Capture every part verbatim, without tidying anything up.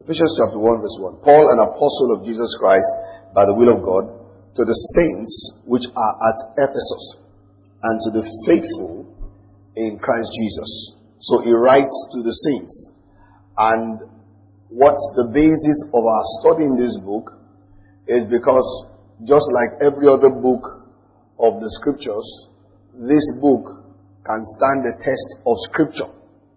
Ephesians chapter one verse one. Paul, an apostle of Jesus Christ by the will of God, to the saints which are at Ephesus, and to the faithful in Christ Jesus. So he writes to the saints. And what's the basis of our study in this book is because just like every other book of the scriptures, this book can stand the test of scripture.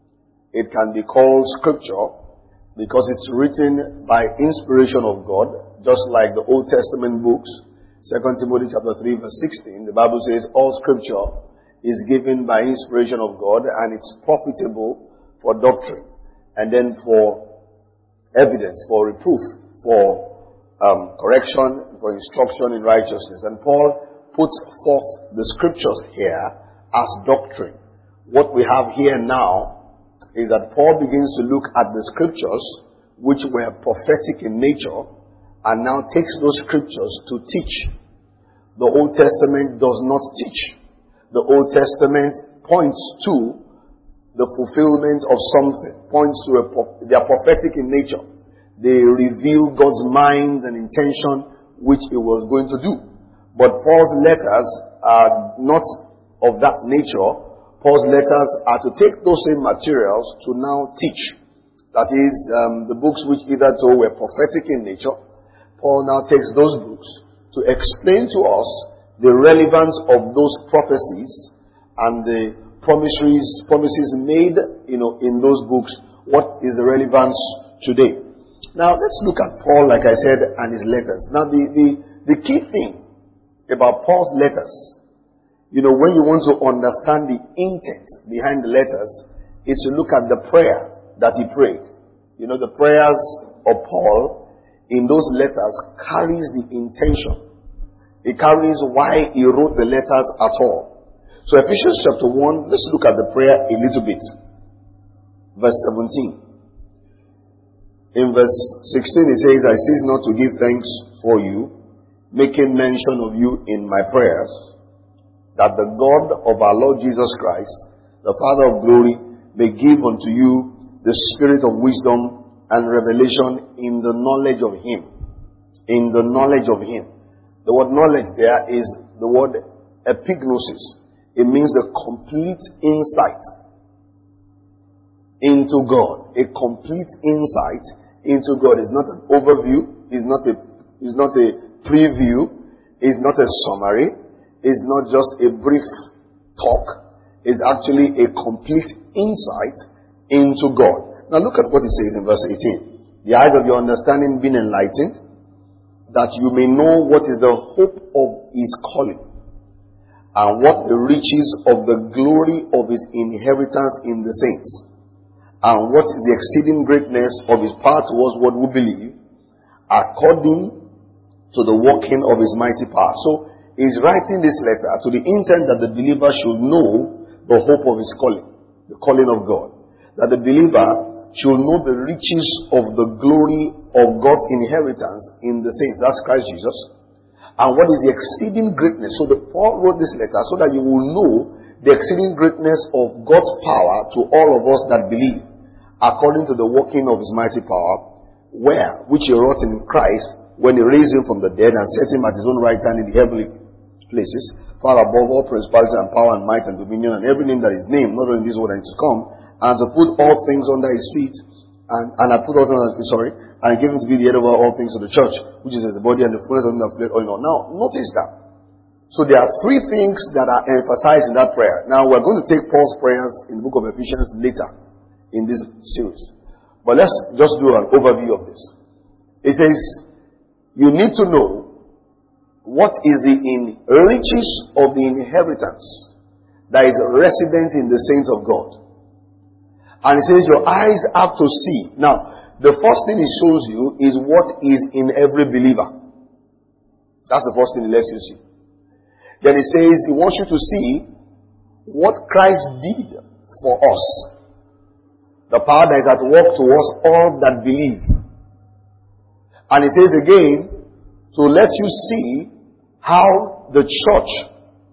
It can be called scripture because it's written by inspiration of God, just like the Old Testament books. Second Timothy chapter three verse sixteen, the Bible says all scripture is given by inspiration of God and it's profitable for doctrine and then for evidence, for reproof, for um, correction, for instruction in righteousness. And Paul puts forth the scriptures here as doctrine. What we have here now is that Paul begins to look at the scriptures which were prophetic in nature and now takes those scriptures to teach. The Old Testament does not teach. The Old Testament points to the fulfillment of something, points to a, they are prophetic in nature. They reveal God's mind and intention which he was going to do. But Paul's letters are not of that nature. Paul's letters are to take those same materials to now teach. That is, um, the books which hitherto were prophetic in nature. Paul now takes those books to explain to us the relevance of those prophecies and the promises, promises made, you know, in those books. What is the relevance today? Now, let's look at Paul, like I said, and his letters. Now, the, the, the key thing about Paul's letters, you know, when you want to understand the intent behind the letters, is to look at the prayer that he prayed. You know, the prayers of Paul in those letters carries the intention. It carries why he wrote the letters at all. So Ephesians chapter one, let's look at the prayer a little bit. Verse seventeen. In verse sixteen it says, I cease not to give thanks for you, making mention of you in my prayers, that the God of our Lord Jesus Christ, the Father of glory, may give unto you the spirit of wisdom and revelation in the knowledge of him. In the knowledge of him. The word knowledge there is the word epignosis. It means a complete insight into God. A complete insight into God. It's not an overview. It's not a, it's not a preview. It's not a summary. Is not just a brief talk. It's actually a complete insight into God. Now look at what it says in verse eighteen. The eyes of your understanding being enlightened, that you may know what is the hope of his calling, and what the riches of the glory of his inheritance in the saints, and what is the exceeding greatness of his power towards what we believe, according to the working of his mighty power. So, he's writing this letter to the intent that the believer should know the hope of his calling, the calling of God. That the believer should know the riches of the glory of God's inheritance in the saints. That's Christ Jesus. And what is the exceeding greatness. So the Paul wrote this letter so that you will know the exceeding greatness of God's power to all of us that believe, according to the working of his mighty power, where, which he wrought in Christ, when he raised him from the dead and set him at his own right hand in the heavenly places, far above all principality and power and might and dominion and every name that is named, not only in this world and to come, and to put all things under his feet, and, and I put all things, sorry, and gave him to be the head over all things of the church, which is the body and the fullness of him that filleth all in all. Now, notice that. So there are three things that are emphasized in that prayer. Now, we're going to take Paul's prayers in the book of Ephesians later in this series. But let's just do an overview of this. It says, you need to know what is the in riches of the inheritance that is resident in the saints of God. And it says your eyes have to see. Now, the first thing it shows you is what is in every believer. That's the first thing it lets you see. Then it says he wants you to see what Christ did for us. The power that is at work towards all that believe. And it says again, to let you see how the church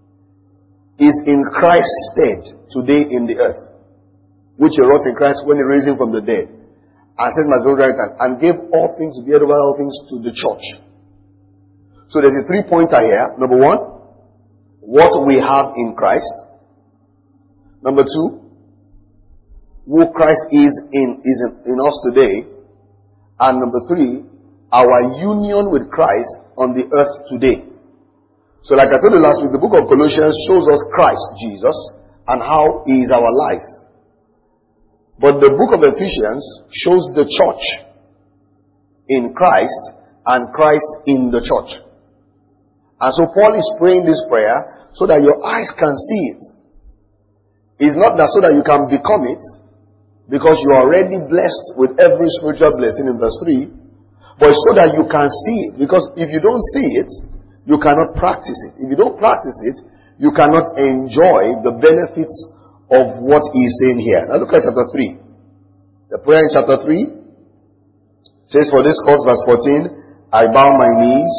is in Christ's stead today in the earth, which he wrought in Christ when he raised him from the dead. and set my right hand, and gave all things to be over all things to the church. So there's a three-pointer here. Number one, what we have in Christ. Number two, who Christ is in, is in, in us today. And number three, our union with Christ on the earth today. So like I told you last week, the book of Colossians shows us Christ Jesus and how he is our life. But the book of Ephesians shows the church in Christ and Christ in the church. And so Paul is praying this prayer so that your eyes can see it. It's not that so that you can become it, because you are already blessed with every spiritual blessing in verse three, but so that you can see it. Because if you don't see it, you cannot practice it. If you don't practice it, you cannot enjoy the benefits of what he is saying here. Now look at chapter three. The prayer in chapter three says, for this cause, verse fourteen, I bow my knees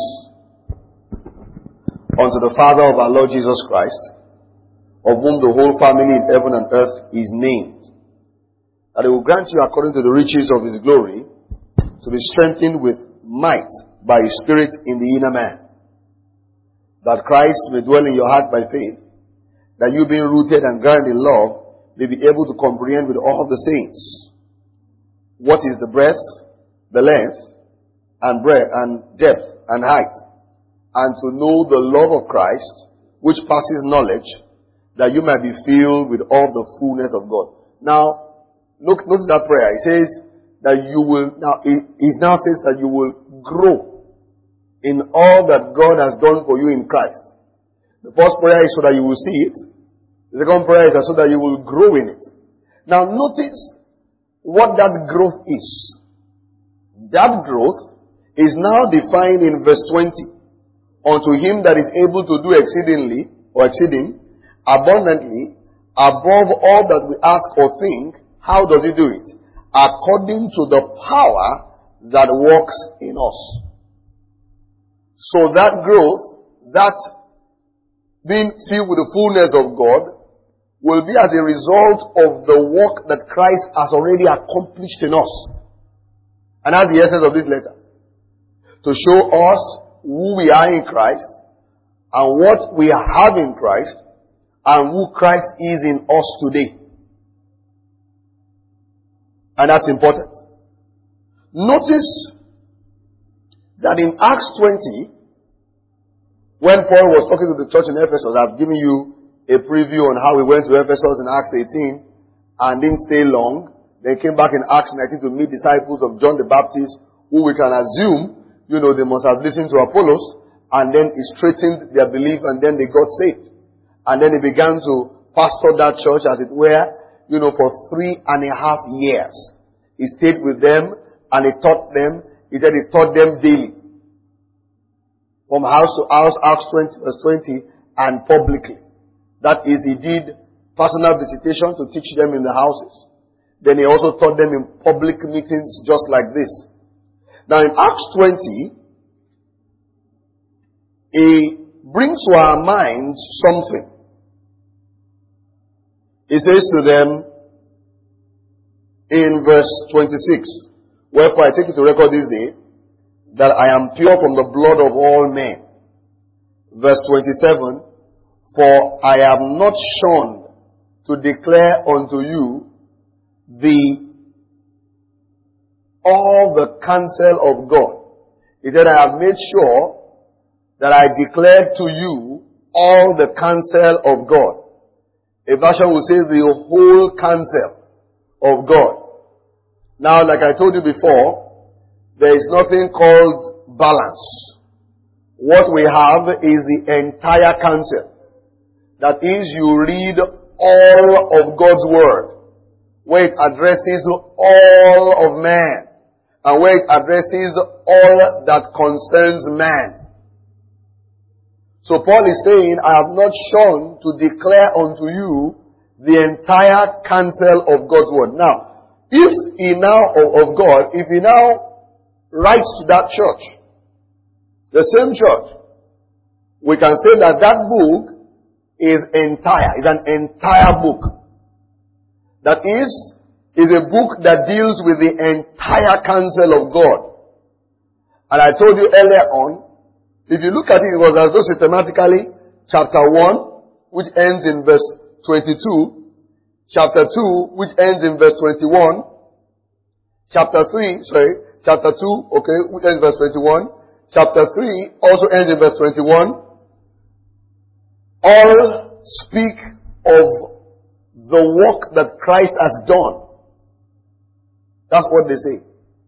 unto the Father of our Lord Jesus Christ, of whom the whole family in heaven and earth is named, that he will grant you according to the riches of his glory to be strengthened with might by his Spirit in the inner man, that Christ may dwell in your heart by faith, that you being rooted and grounded in love may be able to comprehend with all the saints what is the breadth, the length, and breadth, and depth, and height, and to know the love of Christ, which passes knowledge, that you might be filled with all the fullness of God. Now, look, notice that prayer. It says that you will, now, it, it now says that you will grow in all that God has done for you in Christ. The first prayer is so that you will see it. The second prayer is so that you will grow in it. Now, notice what that growth is. That growth is now defined in verse twenty. Unto him that is able to do exceedingly, or exceeding, abundantly, above all that we ask or think. How does he do it? According to the power that works in us. So that growth, that being filled with the fullness of God, will be as a result of the work that Christ has already accomplished in us. And that's the essence of this letter. To show us who we are in Christ, and what we have in Christ, and who Christ is in us today. And that's important. Notice that in Acts twenty, when Paul was talking to the church in Ephesus, I've given you a preview on how he went to Ephesus in Acts eighteen and didn't stay long. Then came back in Acts nineteen to meet disciples of John the Baptist, who we can assume, you know, they must have listened to Apollos, and then he straightened their belief, and then they got saved. And then he began to pastor that church, as it were, you know, for three and a half years. He stayed with them, and he taught them. He said he taught them daily. From house to house, Acts twenty, verse twenty, and publicly. That is, he did personal visitation to teach them in the houses. Then he also taught them in public meetings just like this. Now in Acts twenty, he brings to our minds something. He says to them in verse twenty-six, wherefore I take you to record this day, that I am pure from the blood of all men. Verse twenty-seven, for I have not shunned to declare unto you the all the counsel of God. He said, I have made sure that I declared to you all the counsel of God. A version will say the whole counsel of God. Now, like I told you before, there is nothing called balance. What we have is the entire counsel. That is, you read all of God's word, where it addresses all of man, and where it addresses all that concerns man. So Paul is saying, I have not shunned to declare unto you the entire counsel of God's word. Now, if he now, of God, if he now writes to that church, the same church, we can say that that book is entire, is an entire book. That is, is a book that deals with the entire counsel of God. And I told you earlier on, if you look at it, it was as though systematically, chapter one, which ends in verse twenty-two, chapter two, which ends in verse twenty-one, chapter three, sorry, chapter two, okay, which ends in verse twenty-one, chapter three also ends in verse twenty-one, all speak of the work that Christ has done. That's what they say.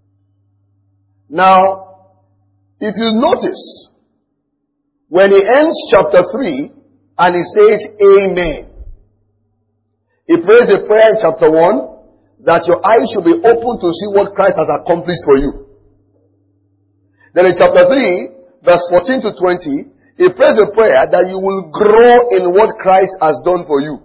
Now, if you notice, when he ends chapter three, and he says, Amen, he prays a prayer in chapter one, that your eyes should be open to see what Christ has accomplished for you. Then in chapter three, verse fourteen to twenty, he prays a prayer that you will grow in what Christ has done for you.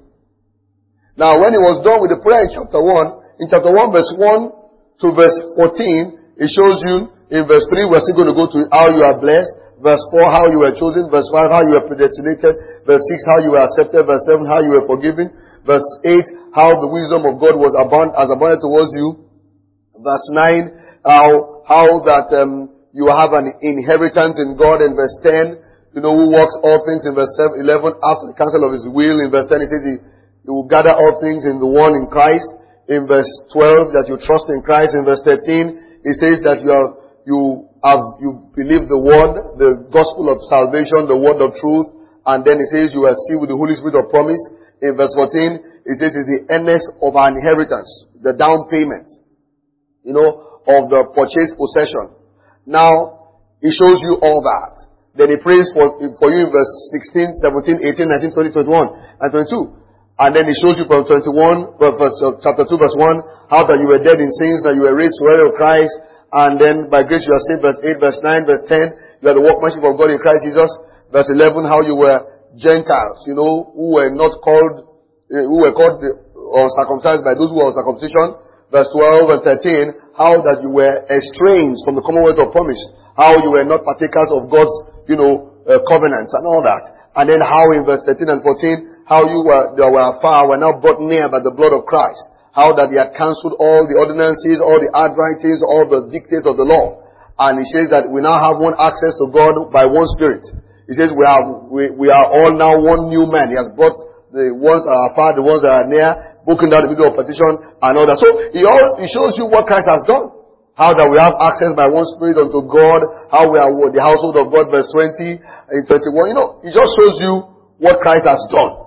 Now, when he was done with the prayer in chapter one, in chapter one, verse one to verse fourteen, it shows you, in verse three, we're still going to go to how you are blessed. Verse four, how you were chosen. Verse five, how you were predestinated. Verse six, how you were accepted. Verse seven, how you were forgiven. Verse eight, how the wisdom of God was abound, as abounded towards you. Verse nine, how, how that, um, you have an inheritance in God. In verse ten, you know, who works all things. In verse eleven, after the counsel of his will. In verse ten, it says he, he will gather all things in the one in Christ. In verse twelve, that you trust in Christ. In verse thirteen, it says that you are, you have, you believe the word, the gospel of salvation, the word of truth. And then it says you are sealed with the Holy Spirit of promise. In verse fourteen, it says it's the earnest of our inheritance, the down payment, you know, of the purchased possession. Now, it shows you all that. Then he prays for, for you in verse sixteen, seventeen, eighteen, nineteen, twenty, twenty-one, and twenty-two. And then he shows you from twenty-one, verse, chapter two, verse one, how that you were dead in sins, that you were raised to the Christ. And then by grace you are saved, verse eight, verse nine, verse ten, you are the workmanship of God in Christ Jesus. Verse eleven, how you were Gentiles, you know, who were not called, who were called or circumcised by those who are circumcision. Verse twelve and thirteen, how that you were estranged from the commonwealth of promise, how you were not partakers of God's, you know, uh, covenants and all that. And then how in verse thirteen and fourteen, how you were, they were far, were now brought near by the blood of Christ. How that he had cancelled all the ordinances, all the handwritings, all the dictates of the law. And he says that we now have one access to God by one Spirit. He says we are, we, we are all now one new man. He has brought the ones that are far, the ones that are near, broken down the middle of partition and all that. So he, all, he shows you what Christ has done. How that we have access by one Spirit unto God. How we are the household of God, verse twenty and twenty-one. You know, he just shows you what Christ has done.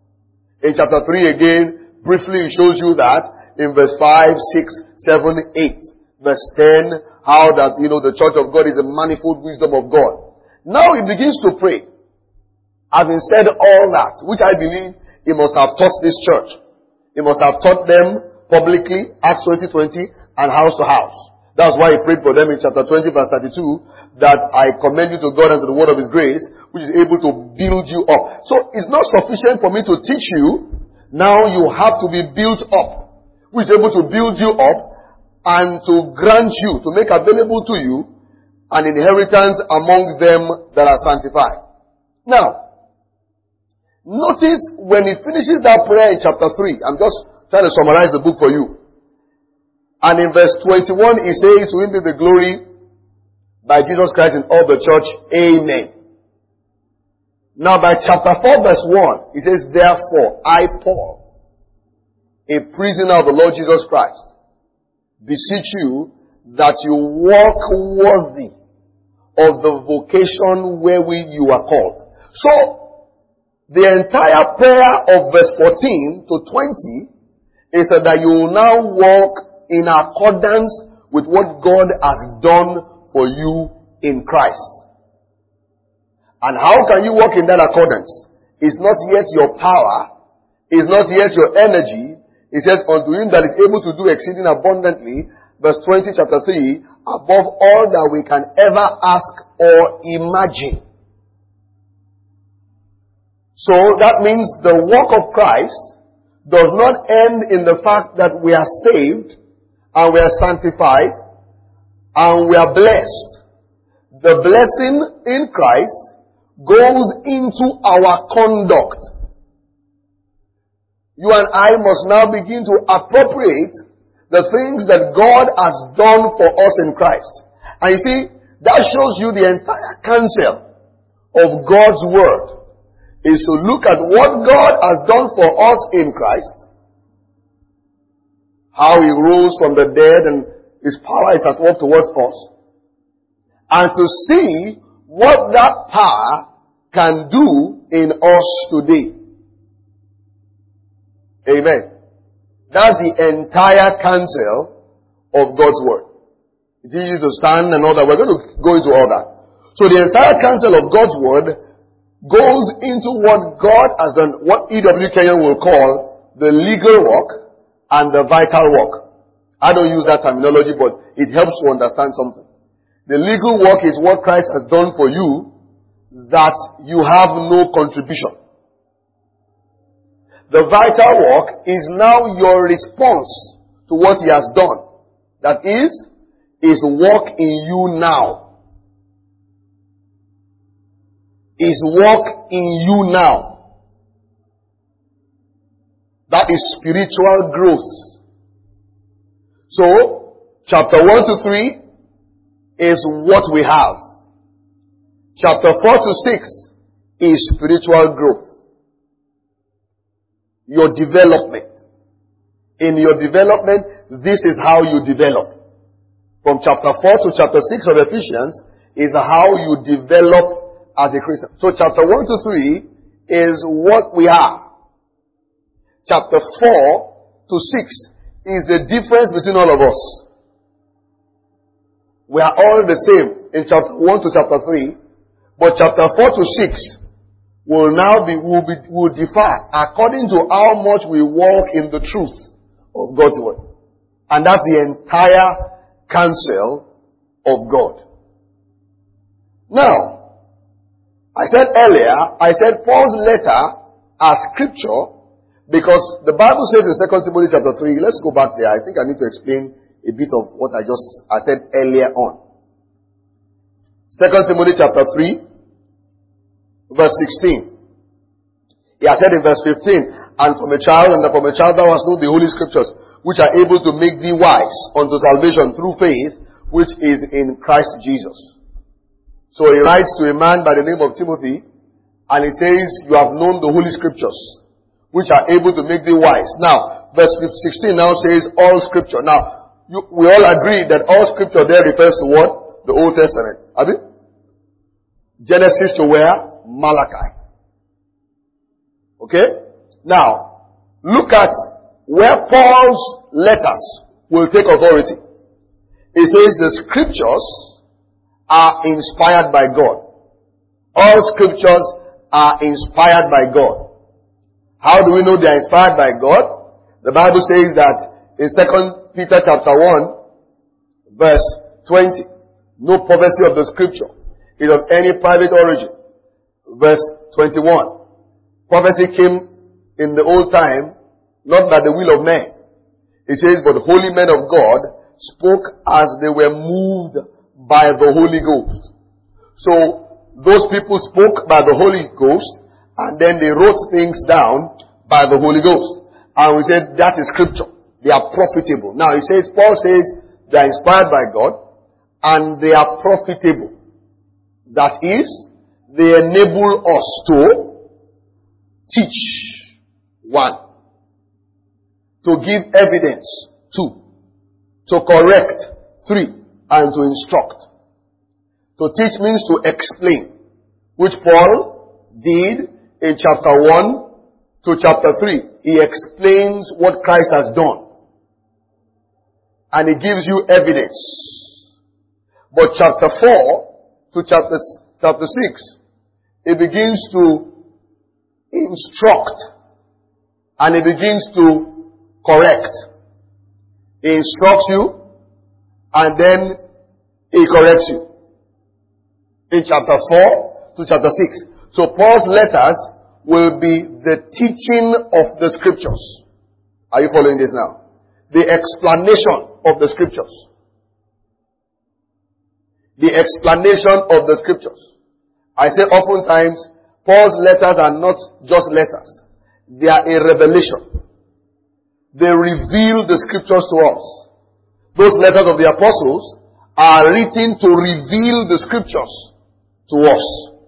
In chapter three again, briefly, it shows you that in verse five, six, seven, eight. Verse ten, how that, you know, the church of God is the manifold wisdom of God. Now he begins to pray. Having said all that, which I believe he must have taught this church. He must have taught them publicly, Acts twenty twenty, and house to house. That's why he prayed for them in chapter twenty, verse thirty-two, that I commend you to God and to the word of his grace, which is able to build you up. So it's not sufficient for me to teach you. Now you have to be built up, which is able to build you up and to grant you, to make available to you an inheritance among them that are sanctified. Now, notice when he finishes that prayer in chapter three, I'm just trying to summarize the book for you. And in verse twenty-one, he says, to him be the glory by Jesus Christ in all the church. Amen. Now by chapter four verse one, he says, therefore, I, Paul, a prisoner of the Lord Jesus Christ, beseech you that you walk worthy of the vocation wherewith you are called. So, the entire prayer of verse fourteen to twenty is that you will now walk in accordance with what God has done for you in Christ. And how can you walk in that accordance? It's not yet your power. It's not yet your energy. It says, unto him that is able to do exceeding abundantly, verse twenty, chapter three, above all that we can ever ask or imagine. So that means the work of Christ does not end in the fact that we are saved and we are sanctified and we are blessed. The blessing in Christ goes into our conduct. You and I must now begin to appropriate the things that God has done for us in Christ. And you see, that shows you the entire counsel of God's word is to look at what God has done for us in Christ, how He rose from the dead and His power is at work towards us, and to see what that power can do in us today. Amen. That's the entire counsel of God's word. It is used to stand and all that. We're going to go into all that. So the entire counsel of God's word goes into what God has done, what E W Kenyon will call the legal work and the vital work. I don't use that terminology, but it helps to understand something. The legal work is what Christ has done for you that you have no contribution. The vital work is now your response to what He has done. That is, His work in you now. His work in you now. That is spiritual growth. So, chapter one to three is what we have. Chapter four to six is spiritual growth. Your development. In your development, this is how you develop. From chapter four to chapter six of Ephesians is how you develop as a Christian. So chapter one to three is what we are. Chapter four to six is the difference between all of us. We are all the same in chapter one to chapter three, but chapter four to six will now be, will be, will differ according to how much we walk in the truth of God's word. And that's the entire counsel of God. Now, I said earlier, I said Paul's letter as scripture because the Bible says in Second Timothy chapter three, let's go back there. I think I need to explain a bit of what I just, I said earlier on. Second Timothy chapter three, verse sixteen. He has said in verse fifteen, and from a child, and from a child thou hast known the holy scriptures, which are able to make thee wise unto salvation through faith, which is in Christ Jesus. So he writes to a man by the name of Timothy, and he says, you have known the holy scriptures, which are able to make thee wise. Now, verse sixteen now says, all scripture. Now, you, we all agree that all scripture there refers to what? The Old Testament. Have you? Genesis to where? Malachi. Okay? Now, look at where Paul's letters will take authority. It says the scriptures are inspired by God. All scriptures are inspired by God. How do we know they are inspired by God? The Bible says that in Second Peter chapter one, verse twenty, no prophecy of the scripture is of any private origin. Verse twenty-one, prophecy came in the old time, not by the will of man. It says, but holy men of God spoke as they were moved by the Holy Ghost. So, those people spoke by the Holy Ghost, and then they wrote things down by the Holy Ghost. And we said, that is scripture. They are profitable. Now, it says, Paul says, they are inspired by God, and they are profitable. That is, they enable us to teach. One. To give evidence. Two. To correct. Three. And to instruct. To teach means to explain. Which Paul did in chapter one to chapter three. He explains what Christ has done. And he gives you evidence. But chapter four to chapter, chapter six, it begins to instruct. And it begins to correct. He instructs you, and then he corrects you. In chapter four to chapter six. So Paul's letters will be the teaching of the scriptures. Are you following this now? The explanation of the scriptures. The explanation of the scriptures. I say oftentimes, Paul's letters are not just letters. They are a revelation. They reveal the scriptures to us. those letters of the apostles are written to reveal the scriptures to us.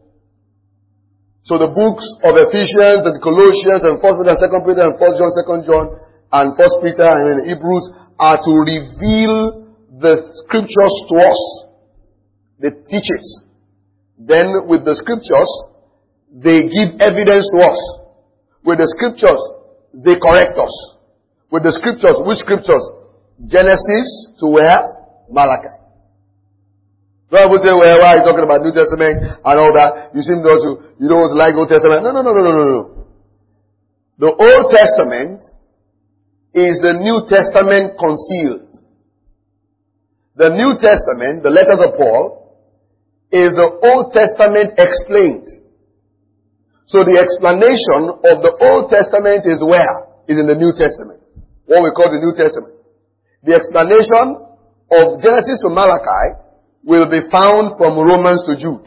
So the books of Ephesians and Colossians and First Peter and Second Peter and First John, Second John and First Peter and Hebrews are to reveal the scriptures to us. They teach it. Then with the scriptures, they give evidence to us. With the scriptures, they correct us. With the scriptures, which scriptures? Genesis to where? Malachi. Some people say, well, why are you talking about New Testament and all that? You seem not to, you don't like Old Testament. No, no, no, no, no, no, no. The Old Testament is the New Testament concealed. The New Testament, the letters of Paul, is the Old Testament explained. So the explanation of the Old Testament is where? Is in the New Testament. What we call the New Testament. The explanation of Genesis to Malachi will be found from Romans to Jude.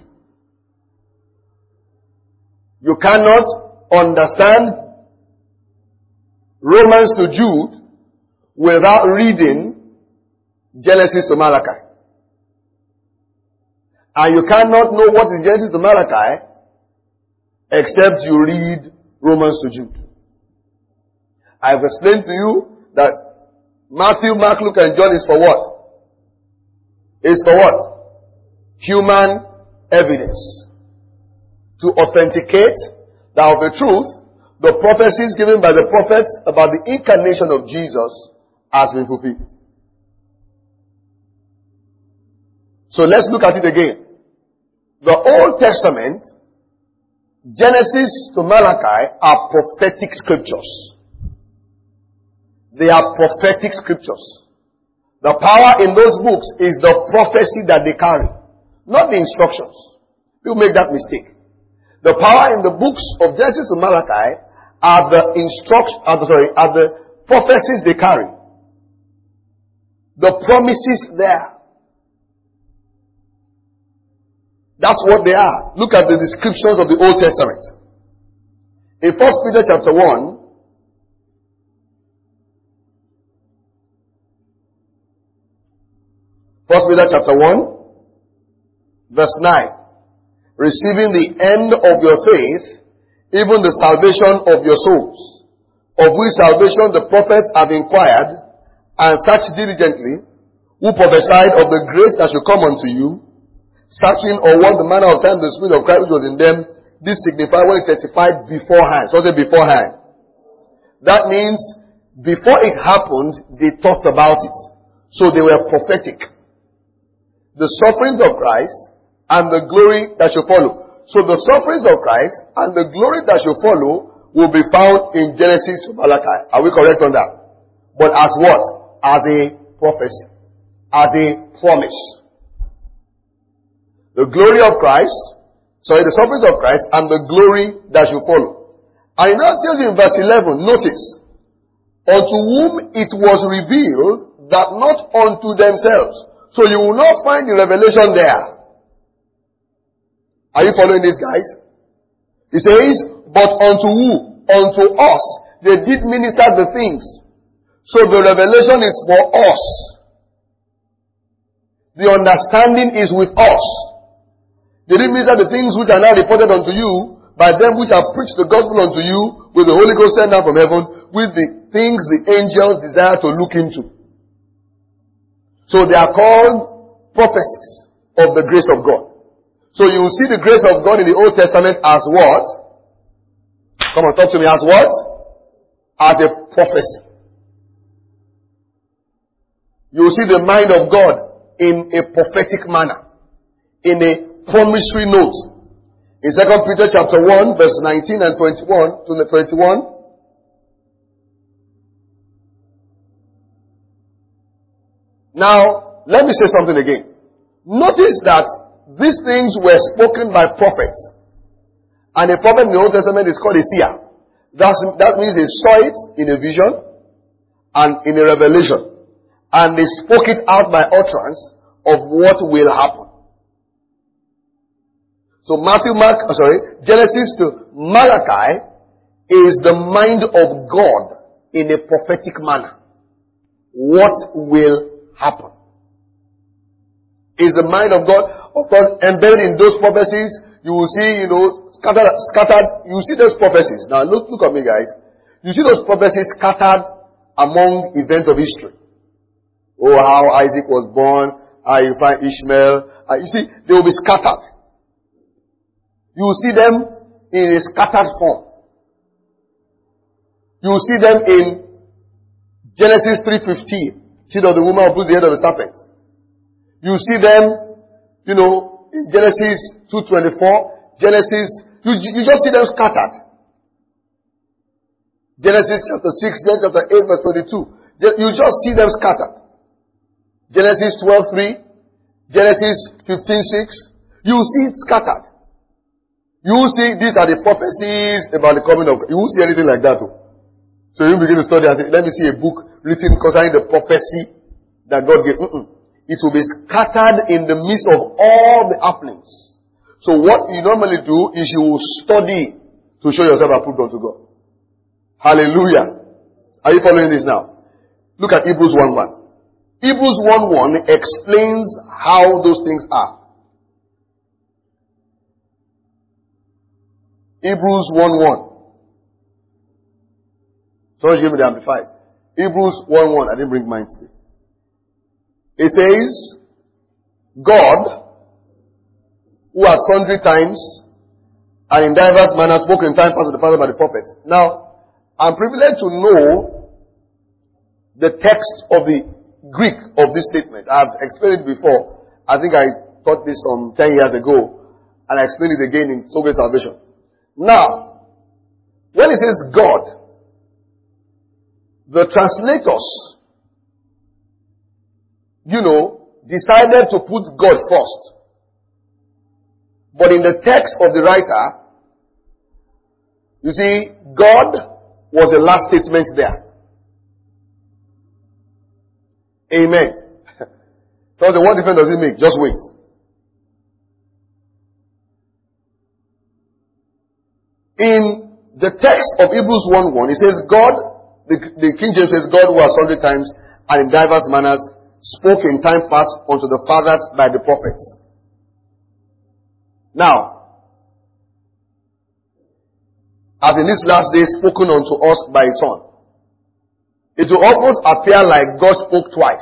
You cannot understand Romans to Jude without reading Genesis to Malachi. And you cannot know what is Genesis to Malachi except you read Romans to Jude. I've explained to you that Matthew, Mark, Luke, and John is for what? Is for what? Human evidence. To authenticate that of the truth, the prophecies given by the prophets about the incarnation of Jesus has been fulfilled. So let's look at it again. The Old Testament, Genesis to Malachi, are prophetic scriptures. They are prophetic scriptures. The power in those books is the prophecy that they carry, not the instructions. People make that mistake. The power in the books of Genesis to Malachi are the instructions, are the, sorry, are the prophecies they carry. The promises there. That's what they are. Look at the descriptions of the Old Testament. In First Peter chapter one, First Peter chapter one, verse nine. Receiving the end of your faith, even the salvation of your souls, of which salvation the prophets have inquired and searched diligently, who prophesied of the grace that should come unto you, searching or what the manner of time the Spirit of Christ which was in them. This signified what it testified beforehand. So say beforehand. That means before it happened, they talked about it. So they were prophetic. The sufferings of Christ and the glory that shall follow. So the sufferings of Christ and the glory that shall follow will be found in Genesis to Malachi. Are we correct on that? But as what? As a prophecy. As a promise. The glory of Christ, sorry, the sufferings of Christ and the glory that shall follow. And now it says in verse eleven, notice, unto whom it was revealed that not unto themselves. So you will not find the revelation there. Are you following this, guys? He says, but unto who? Unto us. They did minister the things. So the revelation is for us. The understanding is with us. They did minister the things which are now reported unto you by them which have preached the gospel unto you with the Holy Ghost sent down from heaven, with the things the angels desire to look into. So they are called prophecies of the grace of God. So you will see the grace of God in the Old Testament as what? Come on, talk to me. As what? As a prophecy. You will see the mind of God in a prophetic manner. In a promissory note. In Second Peter chapter one, verse nineteen and twenty-one to the twenty-one. Now, let me say something again. Notice that these things were spoken by prophets. And a prophet in the Old Testament is called a seer. That's, that means they saw it in a vision and in a revelation. And they spoke it out by utterance of what will happen. So Matthew, Mark, oh sorry, Genesis to Malachi is the mind of God in a prophetic manner. What will happen. Is the mind of God, of course, embedded in those prophecies. You will see, you know, scattered, scattered. You see those prophecies. Now look, look at me, guys. You see those prophecies scattered among events of history. Oh, how Isaac was born, how you find Ishmael. Uh, you see, they will be scattered. You will see them in a scattered form. You will see them in Genesis three fifteen. See that the woman who put the head of the serpent. You see them, you know, in Genesis two twenty-four, Genesis, you, you just see them scattered. Genesis chapter six, Genesis chapter eight, verse twenty-two. You just see them scattered. Genesis twelve three, Genesis fifteen six. You see it scattered. You see, these are the prophecies about the coming of God. You won't see anything like that. Too. So you begin to study and say, let me see a book written concerning the prophecy that God gave. Mm-mm. It will be scattered in the midst of all the happenings. So what you normally do is you will study to show yourself approved unto God. Hallelujah. Are you following this now? Look at Hebrews one one. Hebrews one one explains how those things are. Hebrews one one. Someone give me the Amplified. Hebrews one one. I didn't bring mine today. It says, God, who at sundry times and in diverse manners spoke in time past to the Father by the prophets. Now, I'm privileged to know the text of the Greek of this statement. I've explained it before. I think I taught this some ten years ago, and I explained it again in So Great Salvation. Now, when it says God, the translators, you know, decided to put God first. But in the text of the writer, you see, God was the last statement there. Amen. So what difference does it make? Just wait. In the text of Hebrews one one, it says God, the, the King James says God who has sundry times and in diverse manners spoke in time past unto the fathers by the prophets. Now, as in this last day spoken unto us by his Son. It will almost appear like God spoke twice.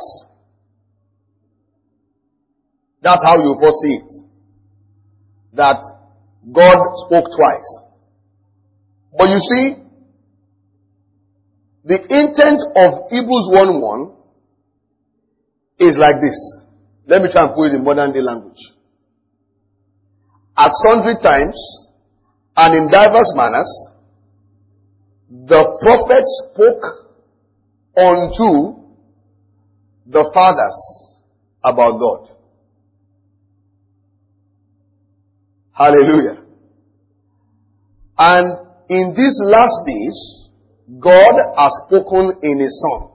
That's how you first see it. That God spoke twice. But you see, the intent of Hebrews one one is like this. Let me try and put it in modern day language. At sundry times and in diverse manners, the prophet spoke unto the fathers about God. Hallelujah. And in these last days, God has spoken in his Son.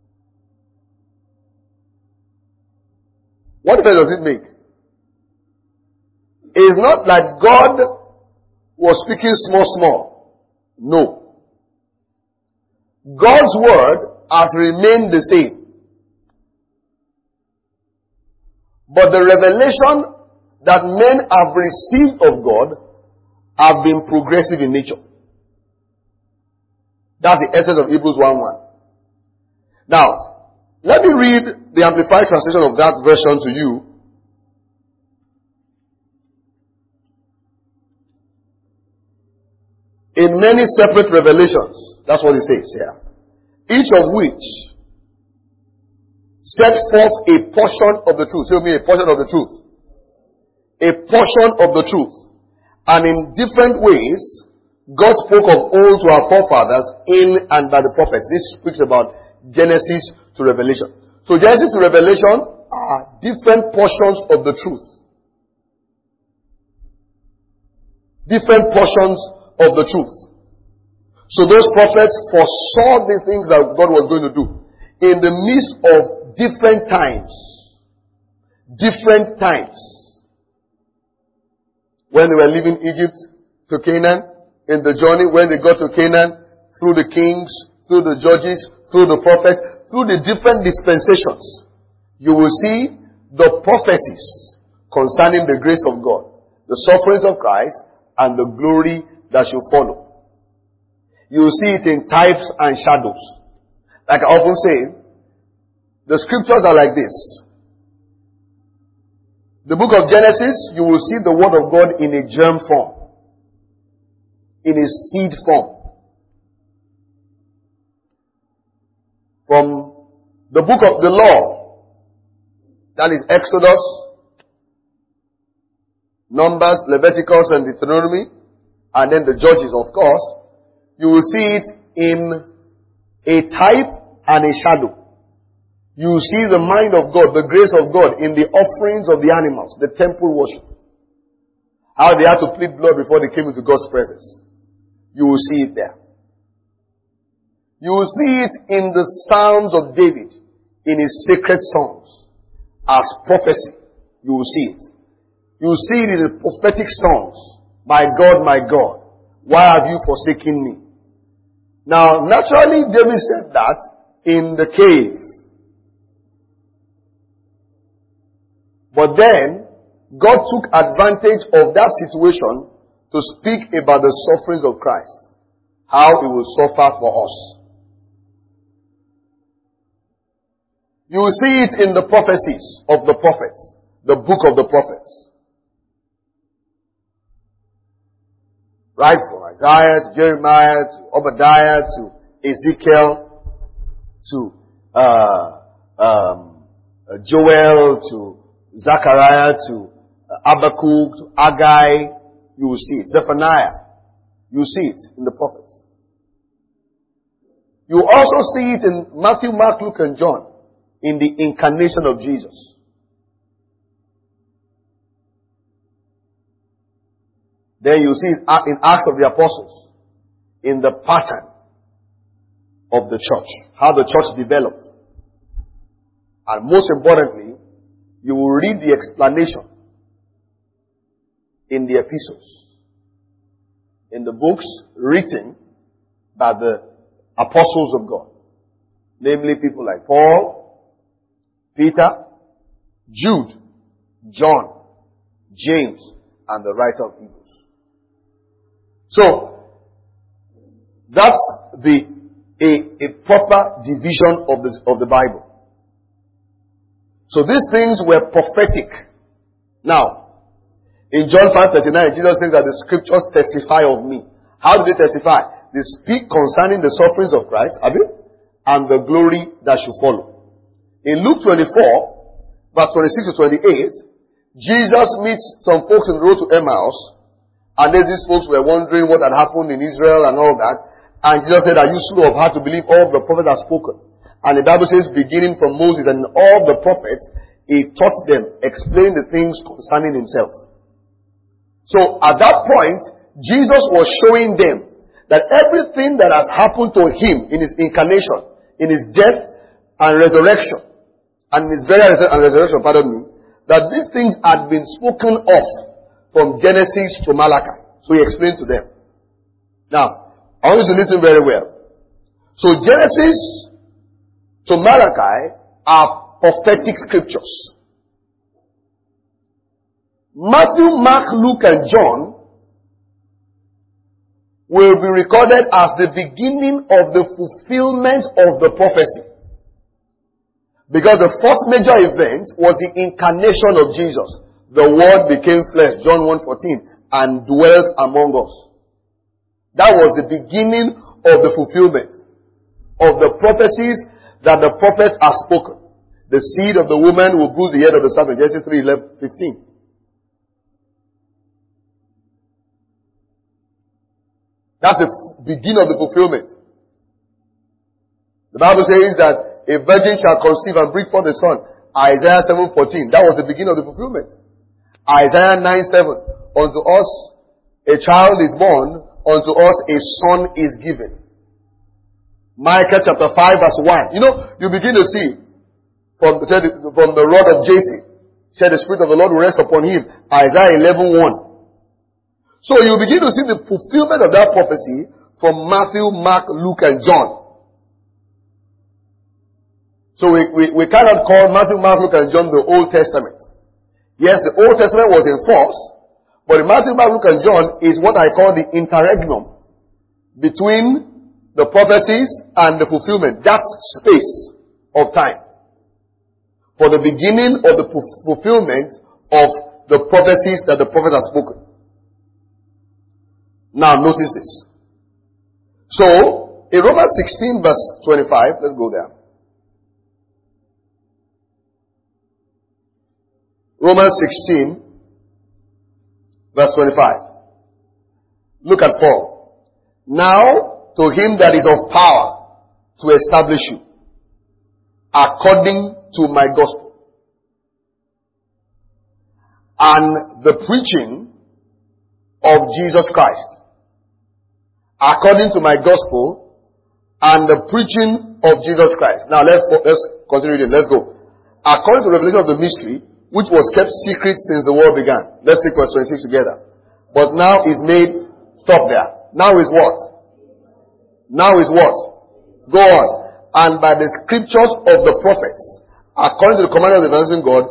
What difference does it make? It's not like God was speaking small, small. No. God's word has remained the same. But the revelation that men have received of God have been progressive in nature. That's the essence of Hebrews one one. Now, let me read the Amplified translation of that version to you. In many separate revelations, that's what it says here, each of which set forth a portion of the truth. Show me a portion of the truth. A portion of the truth. And in different ways, God spoke of old to our forefathers in and by the prophets. This speaks about Genesis to Revelation. So Genesis to Revelation are different portions of the truth. Different portions of the truth. So those prophets foresaw the things that God was going to do in the midst of different times. Different times. When they were leaving Egypt to Canaan, in the journey, when they got to Canaan, through the kings, through the judges, through the prophets, through the different dispensations. you will see the prophecies concerning the grace of God, the sufferings of Christ, and the glory that shall follow. You will see it in types and shadows. Like I often say, the scriptures are like this. The book of Genesis, you will see the word of God in a germ form, in a seed form. From the book of the law, that is Exodus, Numbers, Leviticus, and Deuteronomy, and then the Judges, of course, you will see it in a type and a shadow. You will see the mind of God, the grace of God in the offerings of the animals, the temple worship. How they had to plead blood before they came into God's presence. You will see it there. You will see it in the Psalms of David, in his sacred songs, as prophecy. You will see it. You will see it in the prophetic songs. My God, my God, why have you forsaken me? Now, naturally, David said that in the cave. But then, God took advantage of that situation to speak about the sufferings of Christ. How he will suffer for us. You will see it in the prophecies of the prophets. The book of the prophets. Right from Isaiah to Jeremiah to Obadiah to Ezekiel to uh, um, uh, Joel to Zechariah to uh, Habakkuk to Haggai. You will see it. Zephaniah. You will see it in the prophets. You will also see it in Matthew, Mark, Luke, and John. In the incarnation of Jesus. Then you see it in Acts of the Apostles. In the pattern of the church. How the church developed. And most importantly, you will read the explanation in the epistles. In the books written by the apostles of God. Namely people like Paul, Peter, Jude, John, James, and the writer of Hebrews. So, that's the a, a proper division of the, of the Bible. So these things were prophetic. Now, in John five thirty-nine, Jesus says that the scriptures testify of me. How do they testify? They speak concerning the sufferings of Christ, have you? And the glory that should follow. In Luke twenty-four, verse twenty-six to twenty-eight, Jesus meets some folks on the road to Emmaus, and then these folks were wondering what had happened in Israel and all that. And Jesus said, are you slow of heart to believe all the prophets have spoken? And the Bible says, beginning from Moses and all the prophets, he taught them, explaining the things concerning himself. So at that point, Jesus was showing them that everything that has happened to him in his incarnation, in his death and resurrection, and in his burial and resurrection, pardon me, that these things had been spoken of from Genesis to Malachi. So he explained to them. Now, I want you to listen very well. So Genesis to Malachi are prophetic scriptures. Matthew, Mark, Luke, and John will be recorded as the beginning of the fulfillment of the prophecy. Because the first major event was the incarnation of Jesus. The Word became flesh, John one fourteen, and dwelt among us. That was the beginning of the fulfillment of the prophecies that the prophets have spoken. The seed of the woman will bruise the head of the serpent, Genesis three eleven fifteen. That's the beginning of the fulfillment. The Bible says that a virgin shall conceive and bring forth a son. Isaiah seven fourteen. That was the beginning of the fulfillment. Isaiah nine seven. Unto us a child is born, unto us a son is given. Micah chapter five verse one. You know, you begin to see from, said, from the rod of Jesse, said the Spirit of the Lord will rest upon him. Isaiah eleven one. So you begin to see the fulfillment of that prophecy from Matthew, Mark, Luke, and John. So we, we, we cannot call Matthew, Mark, Luke, and John the Old Testament. Yes, the Old Testament was in force, but Matthew, Mark, Luke, and John is what I call the interregnum between the prophecies and the fulfillment. That space of time for the beginning of the fulfillment of the prophecies that the prophets have spoken. Now notice this. So, in Romans sixteen verse twenty-five, let's go there. Romans sixteen verse twenty-five. Look at Paul. Now, to him that is of power to establish you, according to my gospel, and the preaching of Jesus Christ, according to my gospel, and the preaching of Jesus Christ. Now let's, let's continue reading. Let's go. According to the revelation of the mystery, which was kept secret since the world began. Let's take verse twenty-six together. But now is made, stop there. Now is what? Now is what? Go on. And by the scriptures of the prophets, according to the commandment of the everlasting God.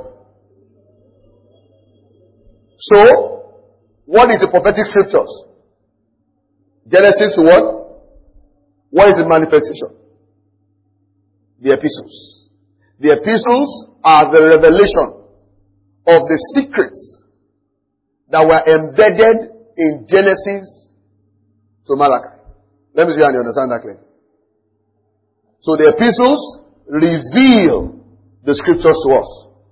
So, what is the prophetic scriptures? Genesis to what? What is the manifestation? The epistles. The epistles are the revelation of the secrets that were embedded in Genesis to Malachi. Let me see how you understand that clearly. So the epistles reveal the scriptures to us.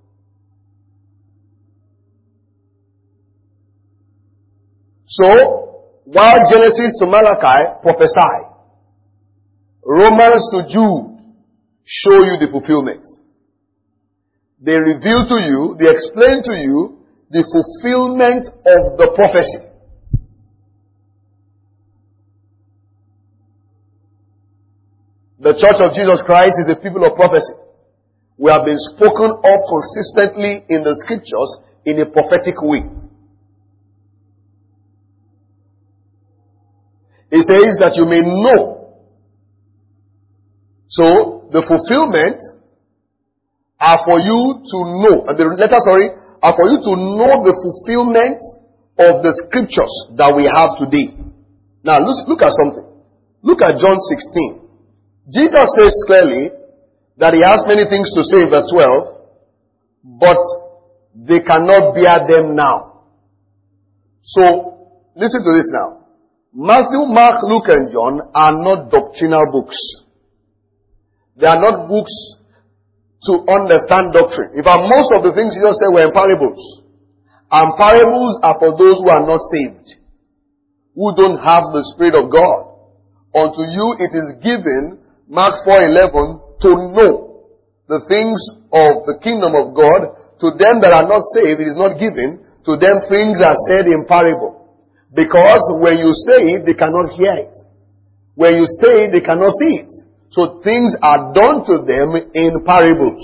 So, while Genesis to Malachi prophesy, Romans to Jude show you the fulfillment. They reveal to you, they explain to you the fulfillment of the prophecy. The Church of Jesus Christ is a people of prophecy. We have been spoken of consistently in the scriptures in a prophetic way. It says that you may know. So, the fulfillment are for you to know, and the letter, sorry, are for you to know the fulfillment of the scriptures that we have today. Now, look, look at something. Look at John sixteen. Jesus says clearly that he has many things to say in verse twelve, but they cannot bear them now. So, listen to this now. Matthew, Mark, Luke, and John are not doctrinal books. They are not books to understand doctrine. In fact, most of the things Jesus said were in parables. And parables are for those who are not saved, who don't have the Spirit of God. Unto you it is given, Mark four eleven, to know the things of the kingdom of God. To them that are not saved, it is not given. To them things are said in parable. Because when you say it, they cannot hear it. When you say it, they cannot see it. So things are done to them in parables.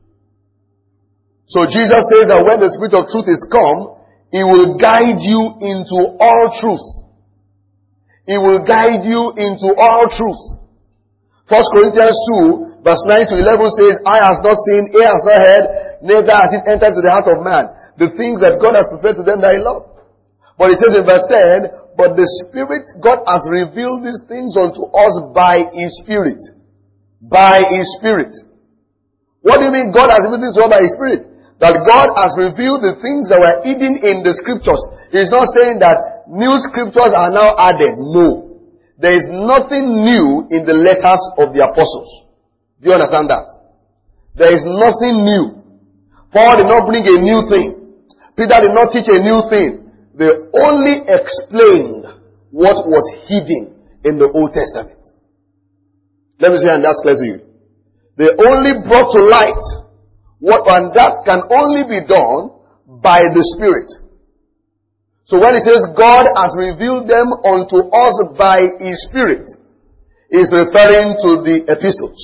So Jesus says that when the Spirit of truth is come, He will guide you into all truth. He will guide you into all truth. First Corinthians two, verse nine to eleven says, eye has not seen, ear has not heard, neither has it entered to the heart of man, the things that God has prepared to them that He loves. But it says in verse ten, but the Spirit, God has revealed these things unto us by His Spirit. By His Spirit. What do you mean God has revealed this to us by His Spirit? That God has revealed the things that were hidden in the scriptures. He's not saying that new scriptures are now added. No. There is nothing new in the letters of the apostles. Do you understand that? There is nothing new. Paul did not bring a new thing. Peter did not teach a new thing. They only explained what was hidden in the Old Testament. Let me say, and that's clear to you. They only brought to light what, and that can only be done by the Spirit. So when it says God has revealed them unto us by His Spirit, is referring to the epistles.